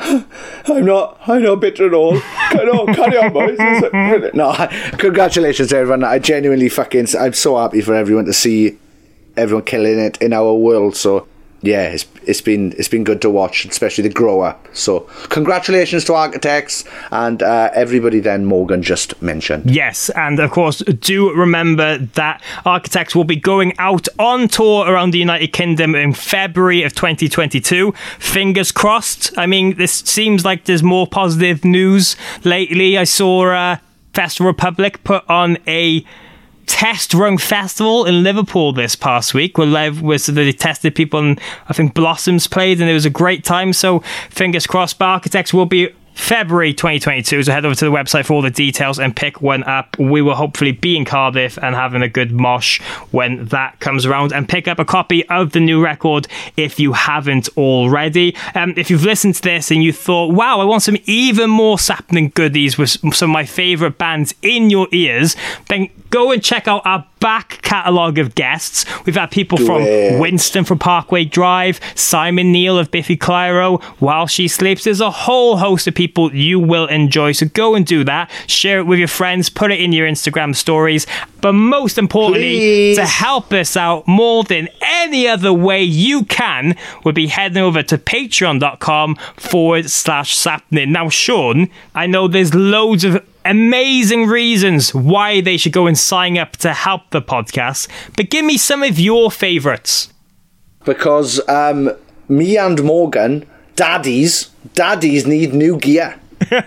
I'm not I'm not bitter at all. No, carry on, boys. No, congratulations to everyone. I genuinely fucking, I'm so happy for everyone to see everyone killing it in our world. So yeah, it's it's been it's been good to watch, especially the grow up. So congratulations to Architects and uh, everybody then Morgan just mentioned. Yes, and of course do remember that Architects will be going out on tour around the United Kingdom in February of twenty twenty-two. Fingers crossed. I mean, this seems like there's more positive news lately. I saw uh, Festival Republic put on a test run festival in Liverpool this past week where live was they tested people, and I think Blossoms played and it was a great time. So fingers crossed. But Architects will be February twenty twenty-two, so head over to the website for all the details and pick one up. We will hopefully be in Cardiff and having a good mosh when that comes around, and pick up a copy of the new record if you haven't already. Um, if you've listened to this and you thought, wow, I want some even more Sappenin goodies with some of my favourite bands in your ears, then go and check out our back catalogue of guests. We've had people Do from it. Winston from Parkway Drive, Simon Neil of Biffy Clyro, While She Sleeps. There's a whole host of people you will enjoy, so go and do that. Share it with your friends, put it in your Instagram stories, but most importantly, Please. to help us out more than any other way you can would be heading over to patreon.com forward slash Sappenin. Now, Sean, I know there's loads of amazing reasons why they should go and sign up to help the podcast, but give me some of your favourites. Because um, me and Morgan, daddies, daddies need new gear.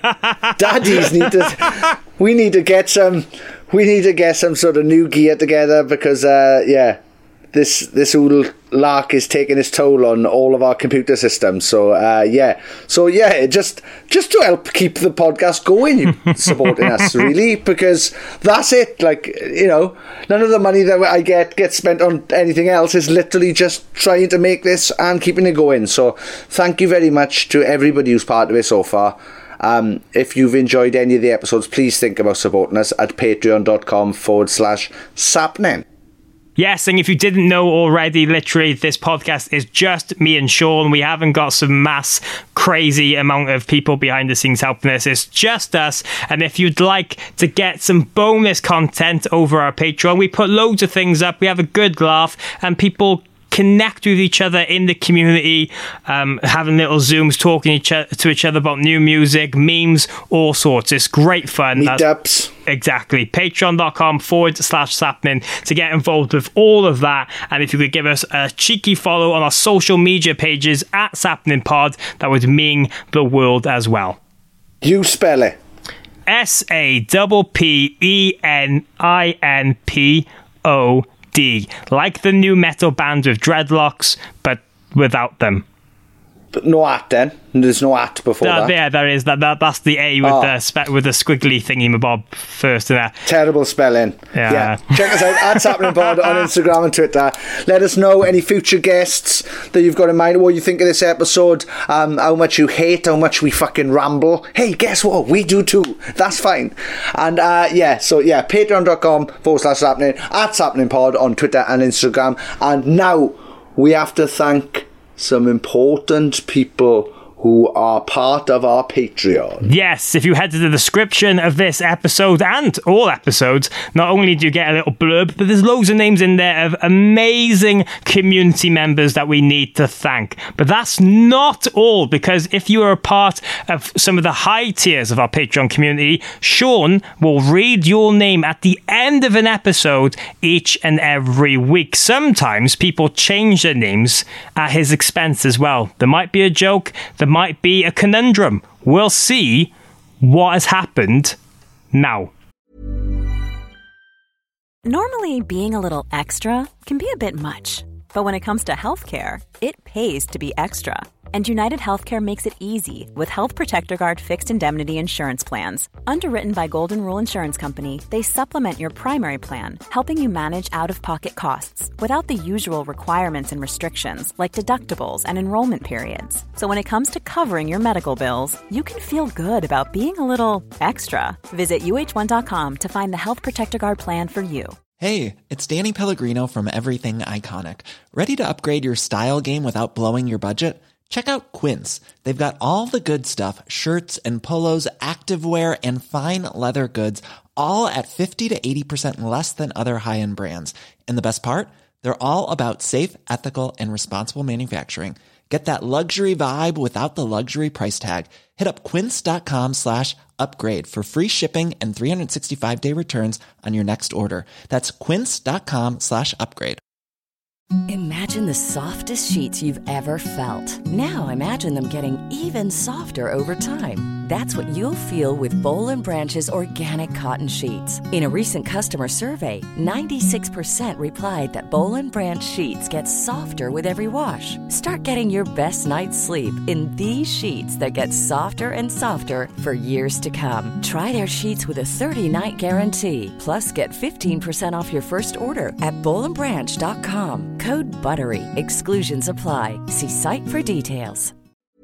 Daddies need to. We need to get some. We need to get some sort of new gear together because, uh, yeah, this this whole lark is taking its toll on all of our computer systems. So uh, yeah, so yeah, just just to help keep the podcast going, you supporting us really, because that's it. Like, you know, none of the money that I get gets spent on anything else. It's literally just trying to make this and keeping it going. So thank you very much to everybody who's part of it so far. Um, if you've enjoyed any of the episodes, please think about supporting us at patreon.com forward slash Sappenin. Yes, and if you didn't know already, literally this podcast is just me and Sean. We haven't got some mass crazy amount of people behind the scenes helping us. It's just us. And if you'd like to get some bonus content over our Patreon, we put loads of things up. We have a good laugh and people connect with each other in the community, um, having little Zooms, talking each other, to each other about new music, memes, all sorts. It's great fun. Meetups. Exactly. Patreon.com forward slash Sappenin to get involved with all of that. And if you could give us a cheeky follow on our social media pages at Sappenin Pod, that would mean the world as well. You spell it. S A P P E N I N P O D, like the new metal band with dreadlocks, but without them. But no at then. There's no at before uh, that. Yeah, there is. That, that that's the A with oh. the spe- with the squiggly thingy mabob first in there. Terrible spelling. Yeah. yeah. Check us out at Sappenin Pod on Instagram and Twitter. Let us know any future guests that you've got in mind, what you think of this episode, um, how much you hate, how much we fucking ramble. Hey, guess what? We do too. That's fine. And uh, yeah, so yeah, patreon.com forward slash Sappenin, at Sappenin Pod on Twitter and Instagram. And now we have to thank some important people who are part of our Patreon. Yes, if you head to the description of this episode and all episodes, not only do you get a little blurb, but there's loads of names in there of amazing community members that we need to thank. But that's not all, because if you are a part of some of the high tiers of our Patreon community, Sean will read your name at the end of an episode each and every week. Sometimes people change their names at his expense as well. There might be a joke, there might be a conundrum. We'll see what has happened now. Normally, being a little extra can be a bit much, but when it comes to healthcare, it pays to be extra. And United Healthcare makes it easy with Health Protector Guard fixed indemnity insurance plans. Underwritten by Golden Rule Insurance Company, they supplement your primary plan, helping you manage out-of-pocket costs without the usual requirements and restrictions like deductibles and enrollment periods. So when it comes to covering your medical bills, you can feel good about being a little extra. Visit U H one dot com to find the Health Protector Guard plan for you. Hey, it's Danny Pellegrino from Everything Iconic. Ready to upgrade your style game without blowing your budget? Check out Quince. They've got all the good stuff, shirts and polos, activewear, and fine leather goods, all at fifty to eighty percent less than other high-end brands. And the best part? They're all about safe, ethical, and responsible manufacturing. Get that luxury vibe without the luxury price tag. Hit up quince.com slash upgrade for free shipping and three sixty-five day returns on your next order. That's quince.com slash upgrade. Imagine the softest sheets you've ever felt. Now imagine them getting even softer over time. That's what you'll feel with Boll and Branch's organic cotton sheets. In a recent customer survey, ninety-six percent replied that Boll and Branch sheets get softer with every wash. Start getting your best night's sleep in these sheets that get softer and softer for years to come. Try their sheets with a thirty-night guarantee. Plus, get fifteen percent off your first order at boll and branch dot com. Code BUTTERY. Exclusions apply. See site for details.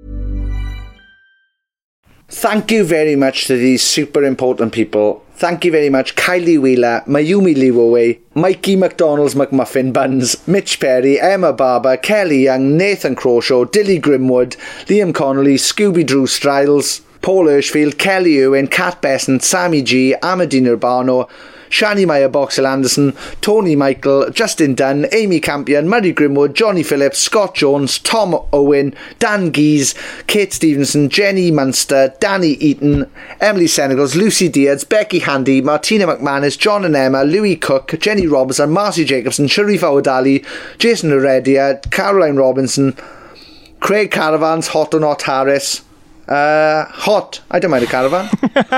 Thank you very much to these super important people. Thank you very much Kylie Wheeler, Mayumi Liwaway, Mikey McDonald's McMuffin Buns, Mitch Perry, Emma Barber, Kelly Young, Nathan Crawshaw, Dilly Grimwood, Liam Connolly, Scooby-Drew Striles, Paul Hirschfield, Kelly Owen, Kat Besant, Sammy G, Amadine Urbano, Shani Meyer Boxel Anderson, Tony Michael, Justin Dunn, Amy Campion, Murray Grimwood, Johnny Phillips, Scott Jones, Tom Owen, Dan Geese, Kate Stevenson, Jenny Munster, Danny Eaton, Emily Senegals, Lucy Diaz, Becky Handy, Martina McManus, John and Emma, Louis Cook, Jenny Robertson, Marcy Jacobson, Sharif Awadali, Jason Heredia, Caroline Robinson, Craig Caravans, Hot or Not Harris, uh, Hot, I don't mind a caravan.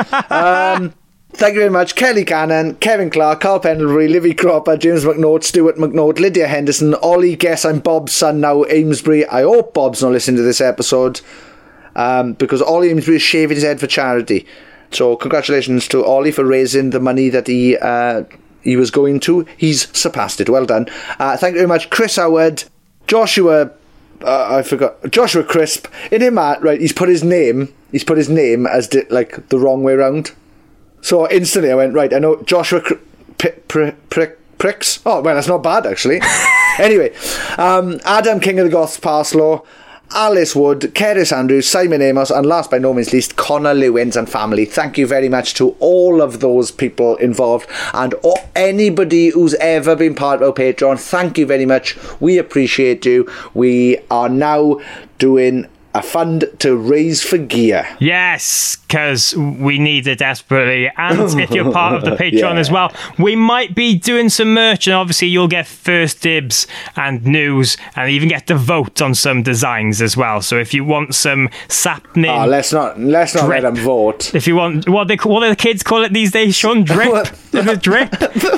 um... Thank you very much. Kelly Cannon, Kevin Clark, Carl Pendlebury, Livy Cropper, James McNaught, Stuart McNaught, Lydia Henderson, Ollie. Guess I'm Bob's son now, Amesbury. I hope Bob's not listening to this episode um, because Ollie Amesbury is shaving his head for charity. So congratulations to Ollie for raising the money that he uh, he was going to. He's surpassed it. Well done. Uh, thank you very much. Chris Howard, Joshua. Uh, I forgot Joshua Crisp. In him, uh, right? He's put his name. He's put his name as di- like the wrong way round. So instantly I went, right, I know Joshua Cr- P- Pr- Pr- Pricks. Oh, well, that's not bad, actually. Anyway, um, Adam King of the Goths Parslow, Alice Wood, Keris Andrews, Simon Amos, and last but no means least, Connor Lewins and family. Thank you very much to all of those people involved and oh, anybody who's ever been part of our Patreon. Thank you very much. We appreciate you. We are now doing a fund to raise for gear. Yes, because we need it desperately. And if you're part of the Patreon yeah. as well, we might be doing some merch, and obviously you'll get first dibs and news, and even get to vote on some designs as well. So if you want some sapning, oh, let's not let's not drip, let them vote. If you want, what they what do the kids call it these days, Sean? Drip, the drip.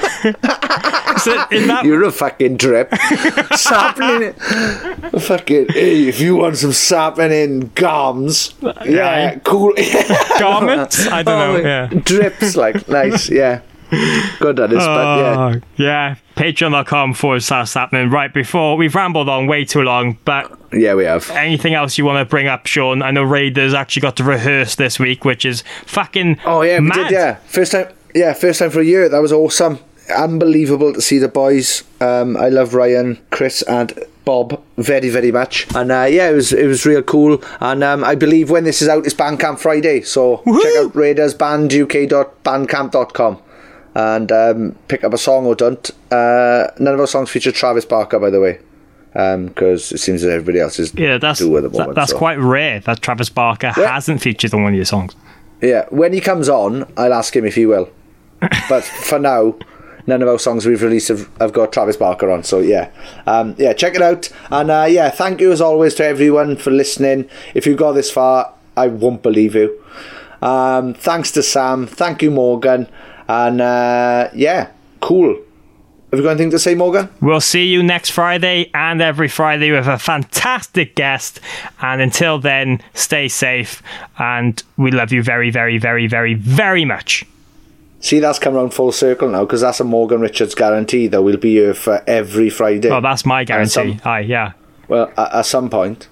So in that... You're a fucking drip. Sapling, fucking. Hey, if you want some sapling in gums, yeah, yeah. cool. Garments? I don't oh, know. Yeah. Drips, like nice. Yeah. Good at this, oh, but yeah. Yeah. Patreon.com forward slash sapling. Right, before we've rambled on way too long, but yeah, we have. Anything else you want to bring up, Sean? I know Raiders actually got to rehearse this week, which is fucking. Oh yeah, mad. we did. Yeah, first time. Yeah, first time for a year. That was awesome. Unbelievable to see the boys. Um, I love Ryan, Chris, and Bob very, very much. And uh, yeah, it was it was real cool. And um, I believe when this is out, it's Bandcamp Friday. So Woo-hoo! Check out raiders band u k dot bandcamp dot com and um, pick up a song or don't. Uh, none of our songs feature Travis Barker, by the way, because um, it seems that everybody else is yeah, that's do at the moment. That, that's so. quite rare that Travis Barker yeah. hasn't featured on one of your songs. Yeah, when he comes on, I'll ask him if he will. But for now, none of our songs we've released have, have got Travis Barker on, so yeah um, yeah check it out. And uh, yeah thank you as always to everyone for listening. If you got this far, I won't believe you. Um, thanks to Sam, thank you Morgan, and uh, yeah cool Have you got anything to say, Morgan? We'll see you next Friday and every Friday with a fantastic guest. And until then, stay safe. And we love you very, very, very, very, very much. See, that's come around full circle now, because that's a Morgan Richards guarantee that we'll be here for every Friday. Oh, that's my guarantee. Aye, yeah. Well, at, at some point.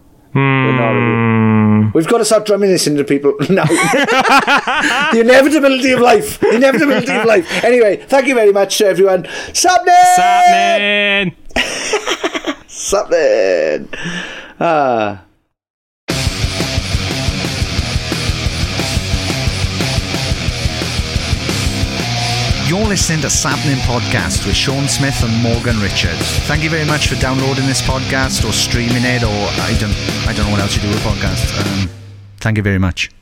Mm. We've got to start drumming this into people now. The inevitability of life. The inevitability of life. Anyway, thank you very much, everyone. Sapnin! Sapnin! Sapnin! Ah. You're listening to Sapnin Podcast with Sean Smith and Morgan Richards. Thank you very much for downloading this podcast or streaming it, or I don't, I don't know what else you do with podcasts. Um, thank you very much.